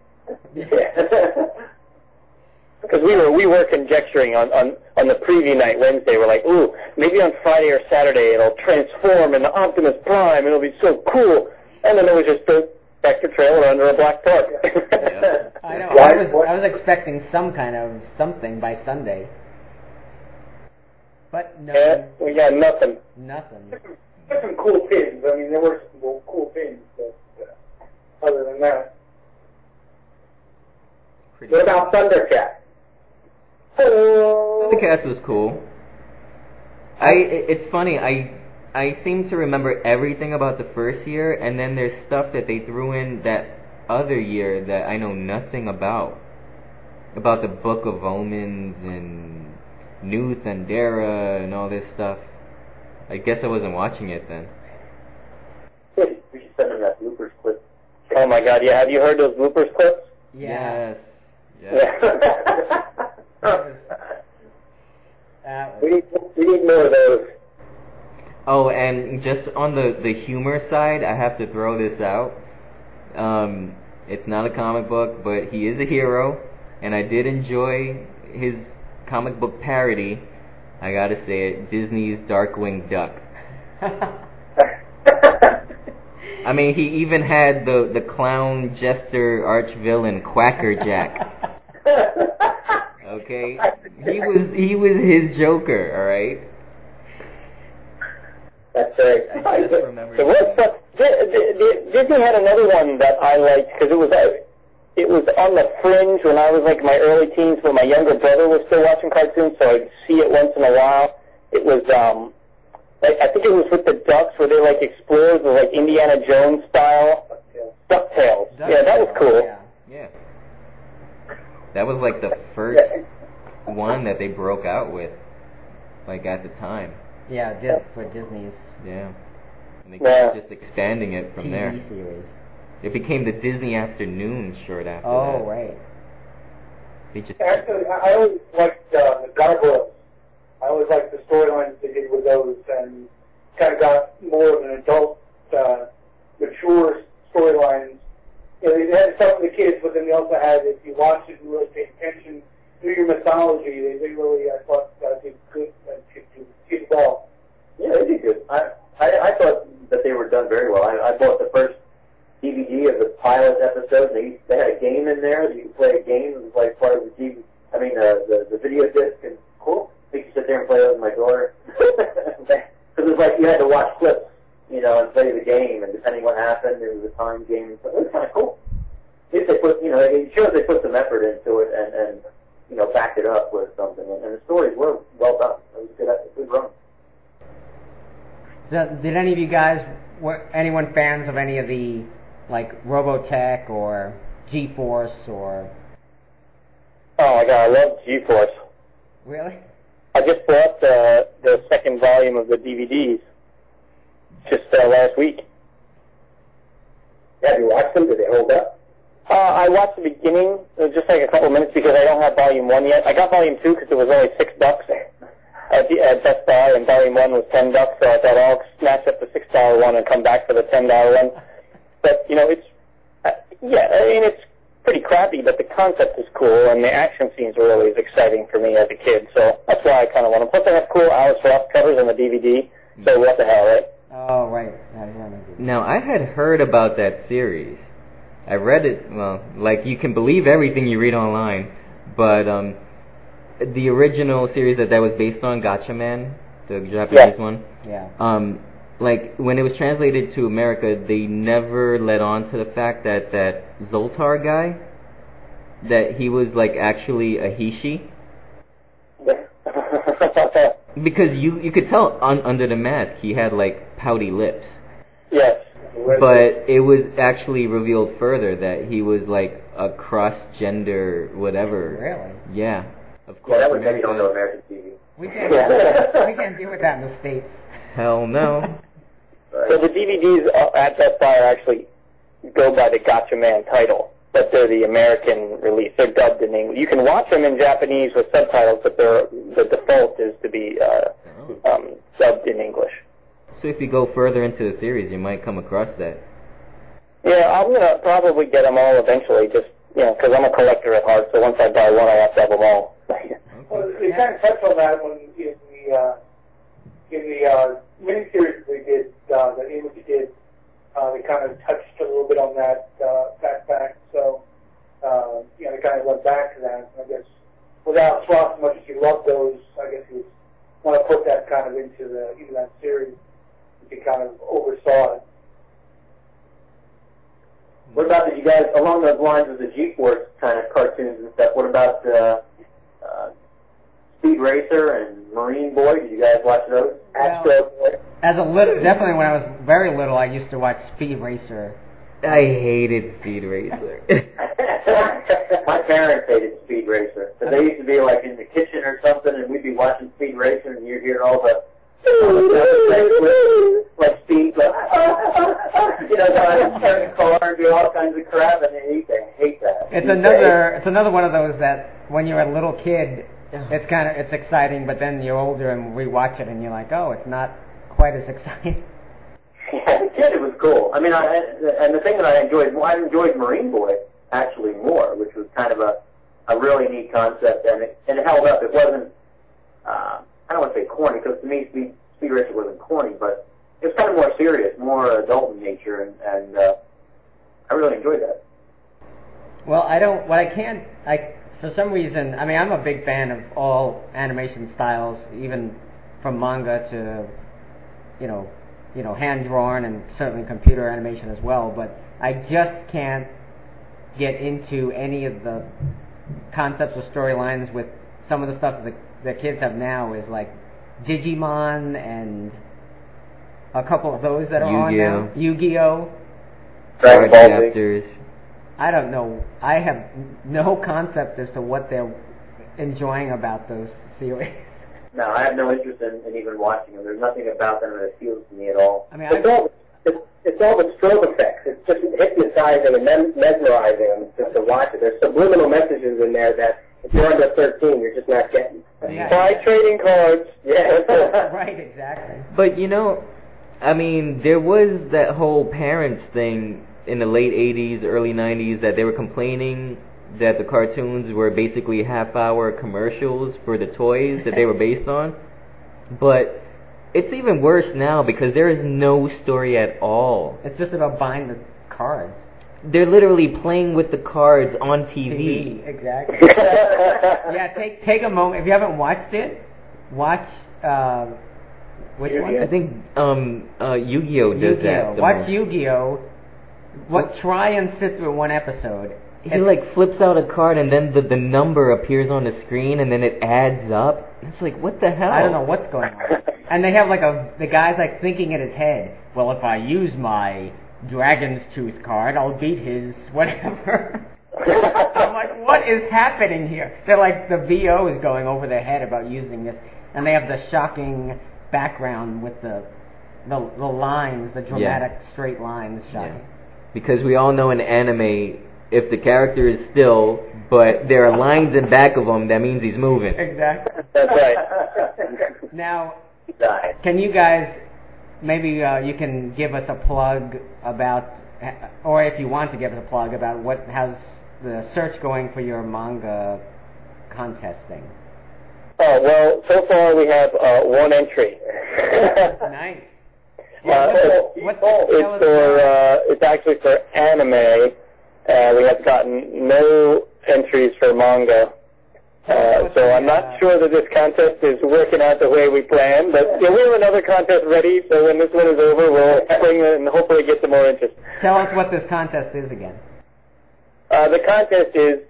Because we were we were conjecturing on, on, on the preview night Wednesday. We're like, ooh, maybe on Friday or Saturday it'll transform into Optimus Prime. It'll be so cool. And then it was just a tractor trailer under a black tarp. Yeah. I know. Why- I was what- I was expecting some kind of something by Sunday, but no, Yeah, we got nothing. nothing. There's some cool pins. I mean, there were some cool, cool pins, but uh, other than that, Pretty What about Thundercat? The cast was cool. I it- it's funny. I I seem to remember everything about the first year, and then there's stuff that they threw in that other year that I know nothing about. About the Book of Omens and New Thundera and all this stuff. I guess I wasn't watching it then. We should send them that bloopers clip. Oh my God! Yeah, have you heard those bloopers clips? Yeah. Yes. Yes. That was, that We was, need, we need more of those. Oh, and just on the, the humor side, I have to throw this out. Um, it's not a comic book, but he is a hero, and I did enjoy his comic book parody. I gotta say it, Disney's Darkwing Duck. I mean, he even had the, the clown jester arch villain Quacker Jack. Okay, he was he was his Joker. All right. That's right. I just remember. So what's the, the, the, Disney had another one that I liked because it was uh, it was on the fringe when I was like my early teens, but my younger brother was still watching cartoons, so I'd see it once in a while. It was um, like I think it was with the ducks where they like explorers with like Indiana Jones style. DuckTales. DuckTales. Yeah, that was cool. Yeah. Yeah. That was like the first one that they broke out with, like at the time. Yeah, Dis- for Disney's Yeah. And they Yeah. kept just expanding it from T V there. series. It became the Disney Afternoon short after Oh, that. right. They just Actually, I I always liked uh, the Gargoyles. I always liked the storylines they did with those, and kind of got more of an adult, uh, mature storylines. You know, they had some for the kids, but then they also had, if you watched it and really paid attention to your mythology, they, they really, I thought, uh, did good, uh, did, did, did well. Yeah, they did good. I, I I thought that they were done very well. I, I bought the first D V D of the pilot episode. And they they had a game in there that you could play a game. It was like part of the D V D. I mean, uh, the the video disc. And cool. I could sit there and play it with my daughter. Because it was like you had to watch clips, you know, and play the game. And depending what happened, there was a time game. And stuff. It was kind of cool. At least they put, you know, it shows they put some effort into it and and you know backed it up with something. And, and the stories were well done. It was a good, a good run. So, did any of you guys, were anyone fans of any of the, like, Robotech or G-Force or... Oh my god, I love G-Force. Really? I just bought the the second volume of the D V Ds just uh, last week. Have you watched them? Did they hold up? Uh, I watched the beginning, uh, just like a couple minutes, because I don't have volume one yet. I got volume two because it was only six bucks at, the, at Best Buy, and volume one was ten bucks. So I thought I'll snatch up the six dollar one and come back for the ten dollar one. But you know, it's uh, yeah, I mean it's pretty crappy, but the concept is cool, and the action scenes are always exciting for me as a kid. So that's why I kind of want them. Plus, they have cool Alice Ross covers on the D V D. So what the hell, right? Oh, right. I remember. Now, I had heard about that series. I read it, well, like, you can believe everything you read online, but um, the original series that that was based on, Gatchaman, the Japanese Yeah. one, Yeah. um, like, when it was translated to America, they never let on to the fact that that Zoltar guy, that he was, like, actually a Hishi. Because you, you could tell un, under the mask he had, like, pouty lips. Yes. But it was actually revealed further that he was like a cross-gender whatever. Really? Yeah. Of course. Yeah, that was maybe America, don't know American T V. We can't, do that. we can't do with that in the States. Hell no. So the D V Ds at Best Buy are actually go by the Gatchaman title, but they're the American release. They're dubbed in English. You can watch them in Japanese with subtitles, but they're, the default is to be uh, Oh. um, dubbed in English. So if you go further into the series, you might come across that. Yeah, I'm gonna probably get them all eventually. Just you know, because I'm a collector at heart. So once I buy one, I have to have them all. Well, they kind of touched on that when in the uh, in the uh, miniseries they did, uh, the Image did. Uh, they kind of touched a little bit on that uh, that fact. So uh, you know, they kind of went back to that. I guess without Ross, as much as he loved those, I guess he was want to put that kind of into the into that series. He kind of oversaw it. What about did you guys along those lines of the G-Force kind of cartoons and stuff? What about uh, uh, Speed Racer and Marine Boy? Did you guys watch those? Astro Boy. As a little, definitely when I was very little, I used to watch Speed Racer. I hated Speed Racer. My parents hated Speed Racer because they used to be like in the kitchen or something, and we'd be watching Speed Racer, and you'd hear all the like speed, like, you know, trying to turn the car and do all kinds of crap, and they hate, they hate that. It's another, it's another one of those that when you're a little kid, it's kind of, it's exciting, but then you're older and rewatch it and you're like, oh, it's not quite as exciting. As a kid, it was cool. I mean, I, and the thing that I enjoyed, well, I enjoyed Marine Boy actually more, which was kind of a, a really neat concept, and it, and it held up. It wasn't, uh, I don't want to say corny, because to me, Speed, Speed Racer wasn't corny, but it was kind of more serious, more adult in nature, and, and uh, I really enjoyed that. Well, I don't. What I can't. I for some reason. I mean, I'm a big fan of all animation styles, even from manga to, you know, you know, hand drawn and certainly computer animation as well. But I just can't get into any of the concepts or storylines with some of the stuff that the kids have now. Is like Digimon and a couple of those that are Yu-Gi-Oh. on now. Yu-Gi-Oh. Dragon Card Ball Z. chapters. I don't know. I have no concept as to what they're enjoying about those series. No, I have no interest in, in even watching them. There's nothing about them that appeals to me at all. I mean, It's all, it's, it's all the strobe effects. It's just hypnotizing and mem- mesmerizing them just to watch it. There's subliminal messages in there that if you're under thirteen, you're just not getting. Yeah. Buy trading cards. Yeah. Right, exactly. But you know, I mean, there was that whole parents thing in the late eighties, early nineties that they were complaining that the cartoons were basically half-hour commercials for the toys that they were based on. But it's even worse now because there is no story at all. It's just about buying the cards. They're literally playing with the cards on T V. T V, exactly. Yeah, take take a moment. If you haven't watched it, watch uh, which one? I think um, uh, Yu-Gi-Oh does Yu-Gi-Oh. that. the Watch most. Yu-Gi-Oh. What? Try and sit through one episode. He It's- like flips out a card and then the, the number appears on the screen and then it adds up. It's like, what the hell? I don't know what's going on. And they have like a the guy's like thinking in his head, well, if I use my Dragon's Tooth card, I'll beat his whatever. I'm like, what is happening here? They're like, the V O is going over their head about using this, and they have the shocking background with the the, the lines, the dramatic Yeah. straight lines shocking. Yeah. Because we all know in anime, if the character is still, but there are lines in back of him, that means he's moving. Exactly. That's right. Now, Die. can you guys, maybe uh, you can give us a plug about, or if you want to give us a plug about what, how's the search going for your manga contest thing? Oh, well, so far we have uh, one entry. Nice. Uh, What's, it's, what's, it's tell us for, about- uh, it's actually for anime. Uh, we have gotten no entries for manga. Uh, so I'm not sure that this contest is working out the way we planned, but yeah, we have another contest ready, so when this one is over, we'll bring it and hopefully get some more interest. Tell us what this contest is again. Uh, the contest is,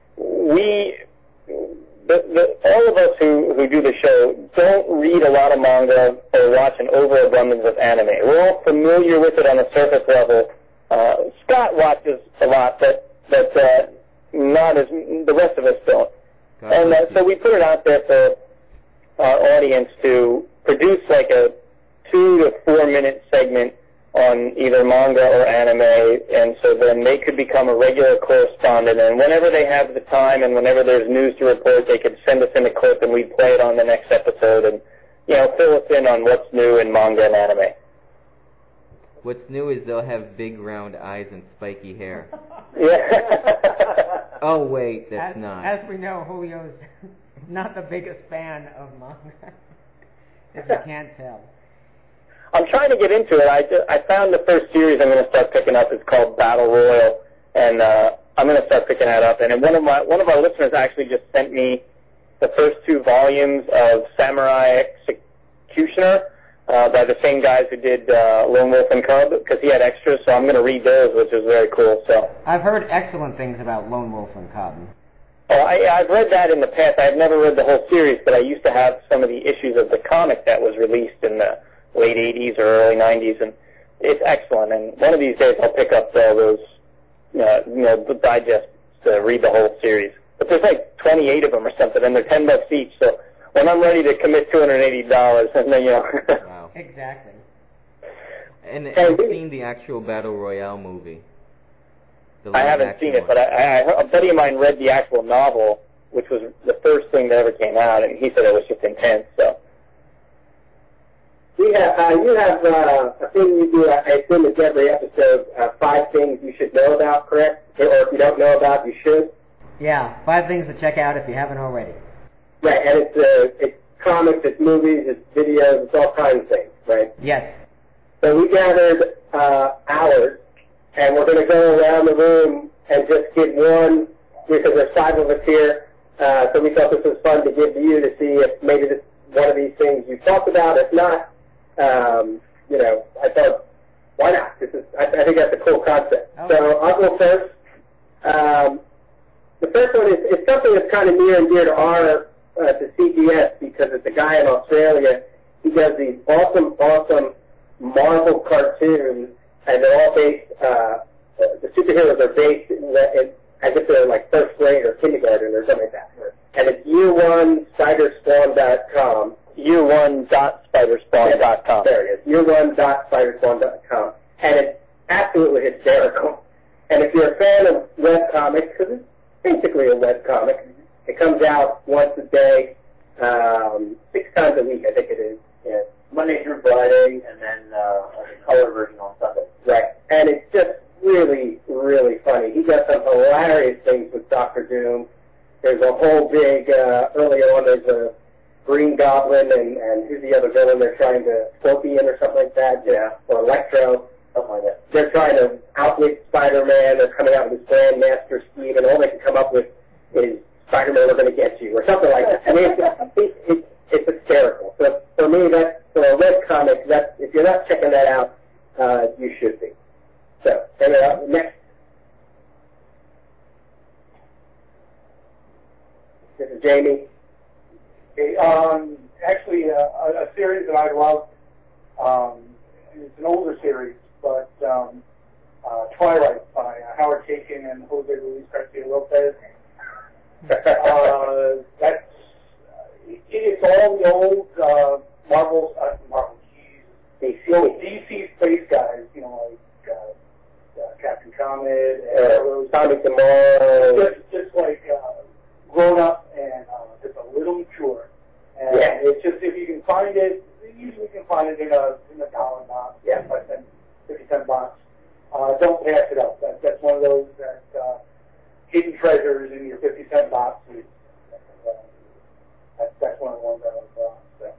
we, the, the, all of us who, who do the show don't read a lot of manga or watch an overabundance of anime. We're all familiar with it on a surface level. Uh, Scott watches a lot, but, but uh, not as, the rest of us don't. God And bless uh, so you. we put it out there for our audience to produce like a two to four minute segment on either manga or anime, and so then they could become a regular correspondent, and whenever they have the time and whenever there's news to report, they could send us in a clip and we'd play it on the next episode and, you know, fill us in on what's new in manga and anime. What's new is they'll have big round eyes and spiky hair. Yeah. Oh wait, that's as, not. As we know, Julio's not the biggest fan of manga, if you can't tell. I'm trying to get into it. I, ju- I found the first series I'm going to start picking up is called Battle Royal, and uh, I'm going to start picking that up. And one of my one of our listeners actually just sent me the first two volumes of Samurai Executioner uh, by the same guys who did uh, Lone Wolf and Cub, because he had extras. So I'm going to read those, which is very cool. So I've heard excellent things about Lone Wolf and Cub. oh, I, I've read that in the past. I've never read the whole series, but I used to have some of the issues of the comic that was released in the late eighties or early nineties, and it's excellent. And one of these days I'll pick up all those, uh, you know, the digests to read the whole series. But there's like twenty-eight of them or something, and they're ten bucks each. So when I'm ready to commit two hundred eighty dollars, and then you know. Wow. Exactly. And Hey, I've we- seen the actual Battle Royale movie. The I live haven't action seen it, one. but I, I, a buddy of mine read the actual novel, which was the first thing that ever came out, and he said it was just intense. So. We have, uh, you have uh, a thing you do, I assume it's every episode, uh, five things you should know about, correct? Or if you don't know about, you should? Yeah, five things to check out if you haven't already. Right, and it's, uh, it's comics, it's movies, it's videos, it's all kinds of things, right? Yes. So we gathered uh, hours, and we're going to go around the room and just give one, because there's five of us here, uh, so we thought this was fun to give to you to see if maybe this one of these things you talked about. If not, um, you know, I thought, why not? This is, I, I think that's a cool concept. Okay. So I'll go first. Um, the first one is, is something that's kind of near and dear to our, uh, to C G S, because it's a guy in Australia. He does these awesome, awesome Marvel cartoons, and they're all based, uh, the superheroes are based in, in, I guess they're like first grade or kindergarten or something like that. And it's year one spider spawn dot com. year one dot spider spawn dot com. There it is, year one dot spider spawn dot com. And it's absolutely hysterical. And if you're a fan of webcomics, because it's basically a webcomic, it comes out once a day, um, six times a week, I think it is. Yeah. Monday through Friday, and then uh, a color version on Sunday. Right. And it's just really, really funny. He does some hilarious things with Doctor Doom. There's a whole big, uh, earlier on there's a Green Goblin, and, and who's the other villain they're trying to, Scorpion or something like that, yeah, or Electro, something like that. They're trying to outwit Spider-Man. They're coming out with this Grandmaster scheme, and all they can come up with is Spider-Man, we're going to get you, or something like that. I mean, it's, it's, it's, it's hysterical. So for me, that's, for a web comic, that's, if you're not checking that out, uh, you should be. So, anyway, next. This is Jamie. Okay, um, actually, uh, a, a series that I love, um, it's an older series, but um, uh, Twilight by uh, Howard Chaykin and Jose Luis Garcia Lopez. uh, that's, it's all the old uh, Marvel, uh, Marvel, geez, D C, D C space guys, you know, like uh, uh, Captain Comet, and uh, those, Tommy Tomorrow. just, just like uh, grown up and uh, just a little mature. And yeah. it's just, if you can find it, you usually can find it in a in a dollar box, yeah, like ten, fifty cent box. Uh, don't pass it up. That, that's one of those that uh, hidden treasures in your fifty cent box. And, uh, that's that's one of the ones I like. Uh, so.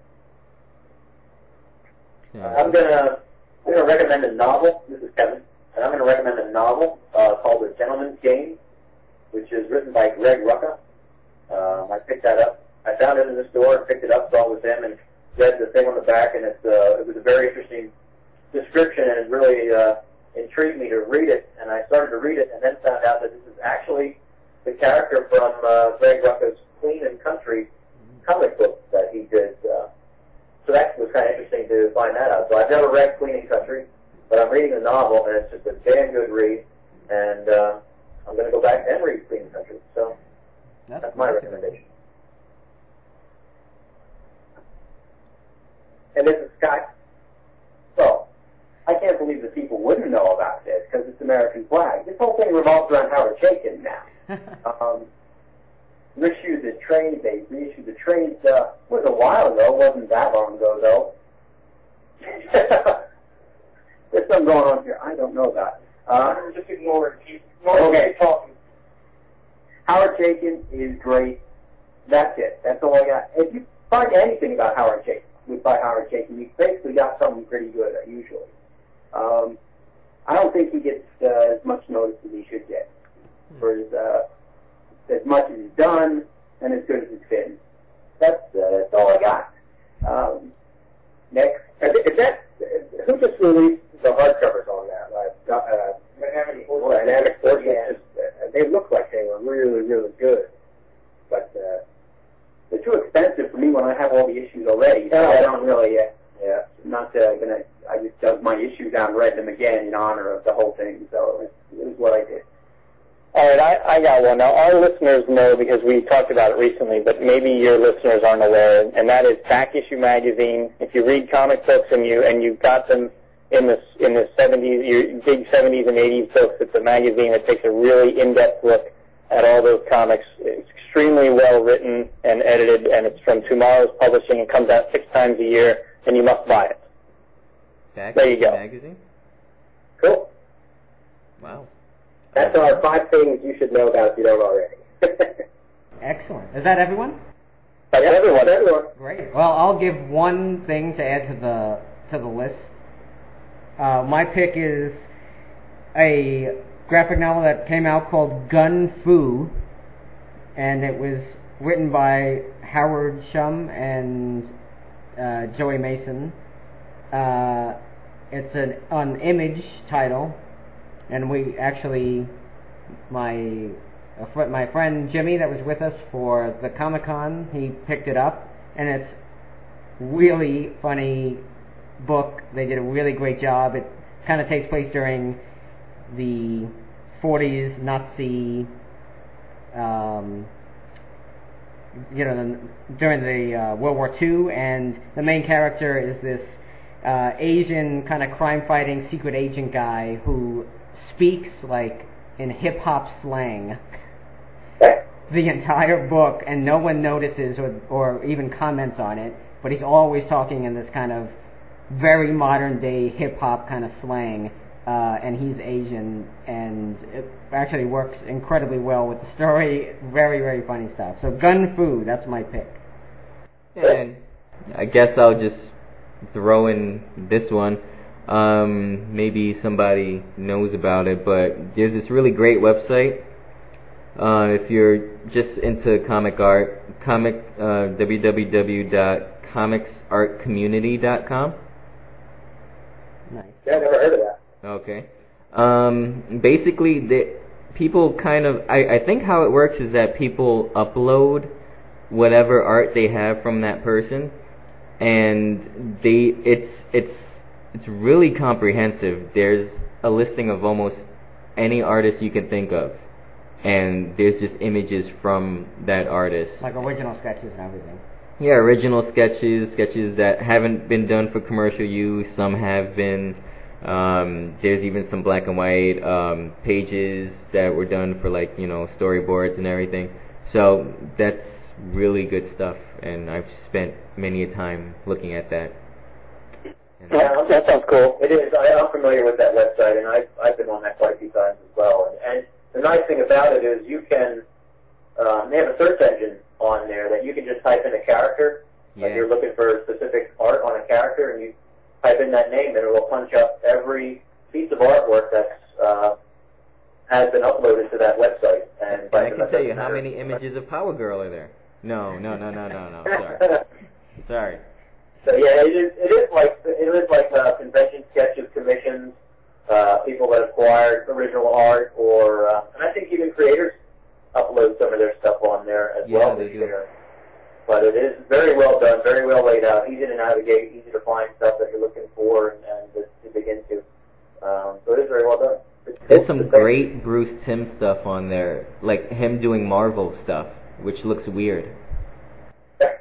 Yeah. I'm gonna I'm gonna recommend a novel. This is Kevin, and I'm gonna recommend a novel uh, called The Gentleman's Game, which is written by Greg Rucka. Um, I picked that up. I found it in the store and picked it up, saw it with him, and read the thing on the back, and it's uh, it was a very interesting description, and it really uh, intrigued me to read it. And I started to read it, and then found out that this is actually the character from uh, Greg Rucka's Queen and Country comic book that he did. Uh, so that was kind of interesting to find that out. So I've never read Queen and Country, but I'm reading the novel, and it's just a damn good read. And uh, I'm going to go back and read Queen and Country. So that's, that's my recommendation. And this is Scott. So, I can't believe that people wouldn't know about this because it's American flag. This whole thing revolves around Howard Chaykin now. um, reissued the trade, they reissued the trade, uh, it was a while ago, wasn't that long ago though. There's something going on here I don't know about. Uh, just ignore it. Keep, ignore okay. Keep talking. Howard Chaykin is great. That's it. That's all I got. If you find anything about Howard Chaykin, by Howard Chaykin, you basically got something pretty good, uh, usually. Um, I don't think he gets uh, as much notice as he should get for his, uh, as much as he's done and as good as he's been. That's, uh, that's all I got. Um, next, is that, who just released the hardcovers on that? Uh, uh, Dynamic Force. Well, Dynamic Force. Yeah. Just, uh, they look like they were really, really good. But, uh, they're too expensive for me when I have all the issues already. So I don't really, uh, yeah, not uh, gonna. I just dumped my issues out and read them again in honor of the whole thing. So it, it was what I did. All right, I, I got one. Now, our listeners know because we talked about it recently, but maybe your listeners aren't aware, and that is Back Issue Magazine. If you read comic books and you and you got them in the in the seventies, your big seventies and eighties books, it's a magazine that takes a really in-depth look at all those comics. It's extremely well written and edited, and it's from Tomorrow's Publishing. It comes out six times a year, and you must buy it. Back there you go. Magazine? Cool. Wow. That's our five things you should know about if you don't already. Excellent. Is that everyone? That's yep, everyone. Everyone. Great. Well, I'll give one thing to add to the to the list. Uh, my pick is a graphic novel that came out called Gun Fu, and it was written by Howard Shum and uh, Joey Mason. Uh, it's an, an Image title, and we actually, my a fr- my friend Jimmy that was with us for the Comic-Con, he picked it up, and it's really funny book. They did a really great job. It kind of takes place during the forties Nazi, um, you know, during the uh, World War Two, and the main character is this uh, Asian kind of crime-fighting secret agent guy who speaks like in hip-hop slang the entire book, and no one notices or, or even comments on it, but he's always talking in this kind of very modern-day hip-hop kind of slang. Uh, and he's Asian, and it actually works incredibly well with the story. Very, very funny stuff. So Gun Fu, that's my pick. And I guess I'll just throw in this one. Um, maybe somebody knows about it, but there's this really great website. Uh, if you're just into comic art, comic uh, w w w dot comics art community dot com. Nice. Yeah, I never heard of that. Okay. Um, basically, the people kind of, I, I think how it works is that people upload whatever art they have from that person, and they, it's, it's, it's really comprehensive. There's a listing of almost any artist you can think of, and there's just images from that artist. Like original sketches and everything. Yeah, original sketches, sketches that haven't been done for commercial use, some have been. Um, there's even some black and white um, pages that were done for, like, you know, storyboards and everything. So that's really good stuff, and I've spent many a time looking at that. And Yeah, that sounds cool. It is. I am familiar with that website, and I've, I've been on that quite a few times as well. And, and the nice thing about it is you can, um, they have a search engine on there that you can just type in a character. yeah. Like you're looking for specific art on a character, and you type in that name, and it will punch up every piece of artwork that's uh, has been uploaded to that website. And, and I can tell you how many images of Power Girl are there. No, no, no, no, no, no. Sorry. Sorry. So yeah, it is. It is like it is like uh, convention sketches, commissions, uh, people that acquired original art, or uh, and I think even creators upload some of their stuff on there as Yeah, well. they do. There. But it is very well done, very well laid out, easy to navigate, easy to find stuff that you're looking for and, and to, to dig into. Um, so it is very well done. It's There's cool. some It's great Bruce Timm stuff on there, like him doing Marvel stuff, which looks weird. That's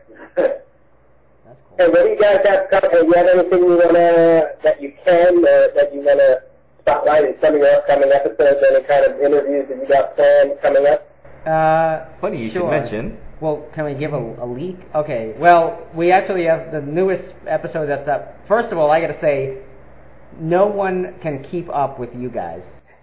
cool. Hey, what do you guys have coming? Do you have anything you wanna that you can uh, that you wanna spotlight in some of your upcoming episodes? Any kind of interviews that you got planned coming up? Uh, Funny you sure. should mention. Well, can we give a, a leak? Okay. Well, we actually have the newest episode that's up. First of all, I got to say, no one can keep up with you guys.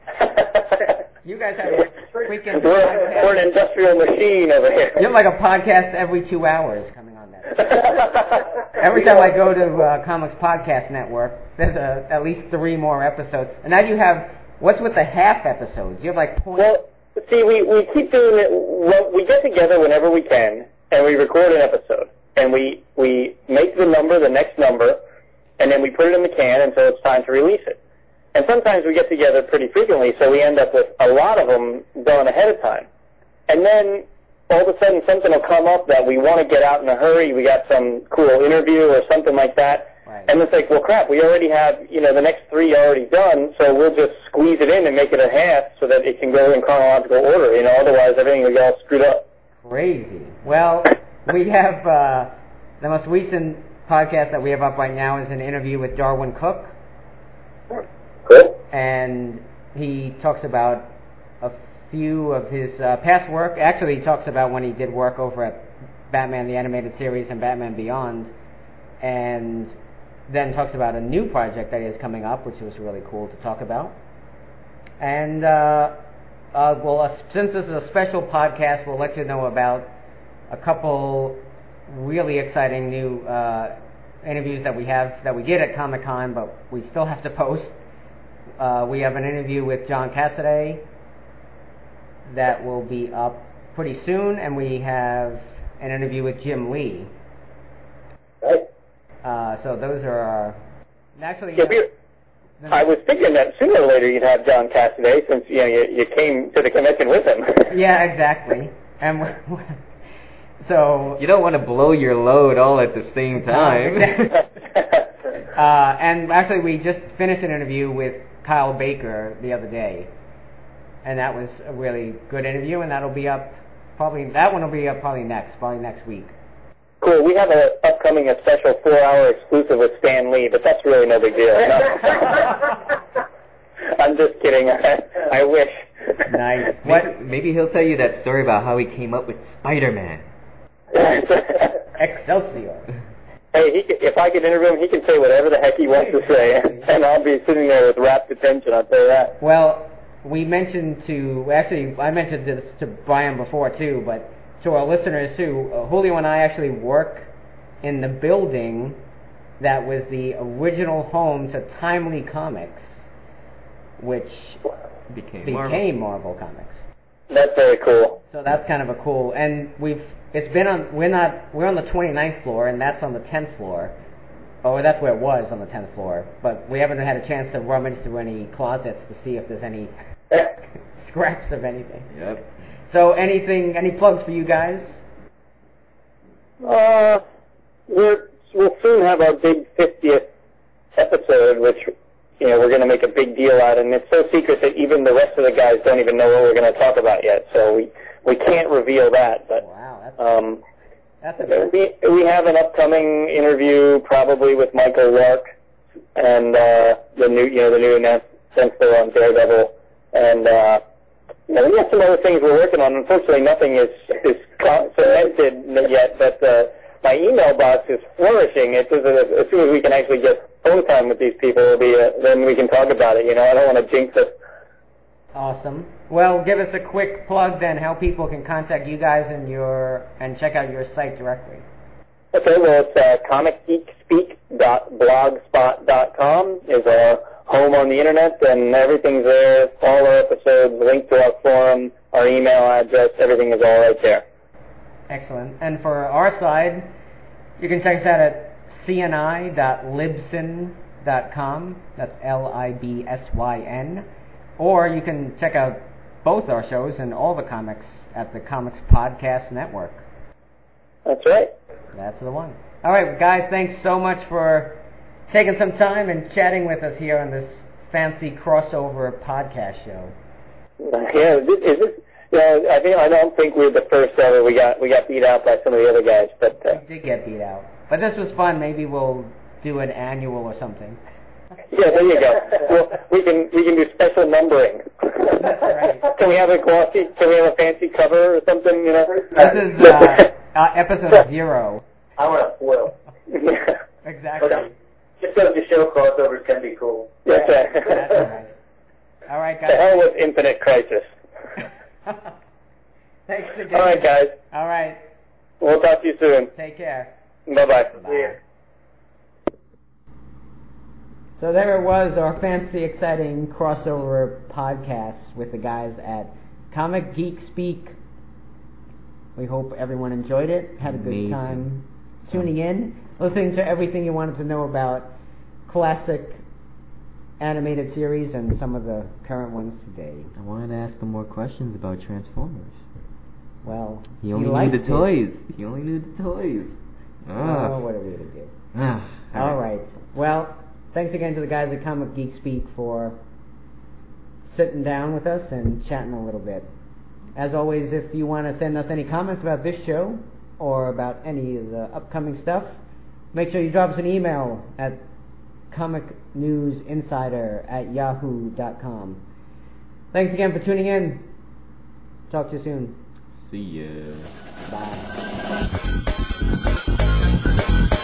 You guys have a freaking we're, podcast. we're an industrial machine over here. You have like a podcast every two hours coming on that. Every time I go to uh, Comics Podcast Network, there's a, at least three more episodes. And now you have, what's with the half episodes? You have like point... Well, see, we, we keep doing it. Well, we get together whenever we can, and we record an episode. And we, we make the number the next number, and then we put it in the can until it's time to release it. And sometimes we get together pretty frequently, so we end up with a lot of them done ahead of time. And then all of a sudden something will come up that we want to get out in a hurry. We got some cool interview or something like that. Right. And it's like, well, crap, we already have, you know, the next three already done, so we'll just squeeze it in and make it a half so that it can go in chronological order. You know, otherwise everything will get all screwed up. Crazy. Well, we have uh, the most recent podcast that we have up right now is an interview with Darwin Cook. Cool. And he talks about a few of his uh, past work. Actually, he talks about when he did work over at Batman the Animated Series and Batman Beyond, and then talks about a new project that is coming up, which was really cool to talk about. And uh, uh, well, uh, since this is a special podcast, we'll let you know about a couple really exciting new uh, interviews that we have that we did at Comic-Con, but we still have to post. Uh, we have an interview with John Cassaday that will be up pretty soon, and we have an interview with Jim Lee. Right. Uh, so those are our... Actually, Yeah, uh, we- I was thinking that sooner or later you'd have John Cassaday, since you know you, you came to the convention with him. yeah, exactly. And we're- so You don't want to blow your load all at the same time. uh, and actually, we just finished an interview with Kyle Baker the other day, and that was a really good interview. And that'll be up probably. That one will be up probably next, probably next week. Cool. We have a upcoming a special four-hour exclusive with Stan Lee, but that's really no big deal. I'm just kidding. I, I wish. Nice. Maybe, What? maybe he'll tell you that story about how he came up with Spider-Man. Excelsior. Hey, he can, if I could interview him, he can say whatever the heck he wants to say, and I'll be sitting there with rapt attention. I'll tell you that. Well, we mentioned to actually, I mentioned this to Brian before too, but to our listeners too, uh, Julio and I actually work in the building that was the original home to Timely Comics, which Became, became Marvel. Marvel Comics. That's very cool. So that's kind of a cool, and we've it's been on. We're not. We're on the twenty-ninth floor, and that's on the tenth floor. Oh, that's where it was, on the tenth floor. But we haven't had a chance to rummage through any closets to see if there's any scraps of anything. Yep. So anything, any plugs for you guys? Uh, we're, we'll soon have our big fiftieth episode, which, you know, we're going to make a big deal out, and it's so secret that even the rest of the guys don't even know what we're going to talk about yet. So we, we can't reveal that. But Wow, that's um, that's a we we have an upcoming interview probably with Michael Lark and uh, the new you know the new announcement on Daredevil, and uh, you know, we have some other things we're working on. Unfortunately, nothing is is cemented yet, but uh, my email box is flourishing. It's as, as soon as we can actually get phone time with these people, it'll be uh, then we can talk about it. You know, I don't want to jinx it. awesome. Well, give us a quick plug then, how people can contact you guys and your and check out your site directly. Okay, well, it's uh, comic geek speak dot blogspot dot com is our home on the internet, and everything's there. All our episodes, link to our forum, our email address, everything is all right there. Excellent. And for our side, you can check us out at c n i dot libsyn dot com. That's L I B S Y N. Or you can check out both our shows and all the comics at the Comics Podcast Network. That's right. That's the one. All right, guys, thanks so much for taking some time and chatting with us here on this fancy crossover podcast show. Yeah, is this, is this you know, I think I don't think we're the first ever. We got we got beat out by some of the other guys, but uh, We did get beat out. But this was fun. Maybe we'll do an annual or something. yeah, there you go. Well, we can we can do special numbering. That's right. Can we have a glossy? Can we have a fancy cover or something? You know. This is uh, uh, episode zero. I want a foil. Exactly. Just goes to show crossovers can be cool. That's right. That's right. All right, The hell guys. with Infinite Crisis. Thanks again. All right, guys. All right. We'll talk to you soon. Take care. Bye-bye. Bye. So there it was, our fancy, exciting crossover podcast with the guys at Comic Geek Speak. We hope everyone enjoyed it, had a good Amazing. time tuning in, listening to everything you wanted to know about classic animated series and some of the current ones today. I wanted to ask him more questions about Transformers. Well, He only liked knew the it. toys. He only knew the toys. Ah. Oh, what are we to do? Ah. All right. Well, thanks again to the guys at Comic Geek Speak for sitting down with us and chatting a little bit. As always, if you want to send us any comments about this show or about any of the upcoming stuff, make sure you drop us an email at comic news insider at yahoo dot com. Thanks again for tuning in. Talk to you soon. See ya. Bye.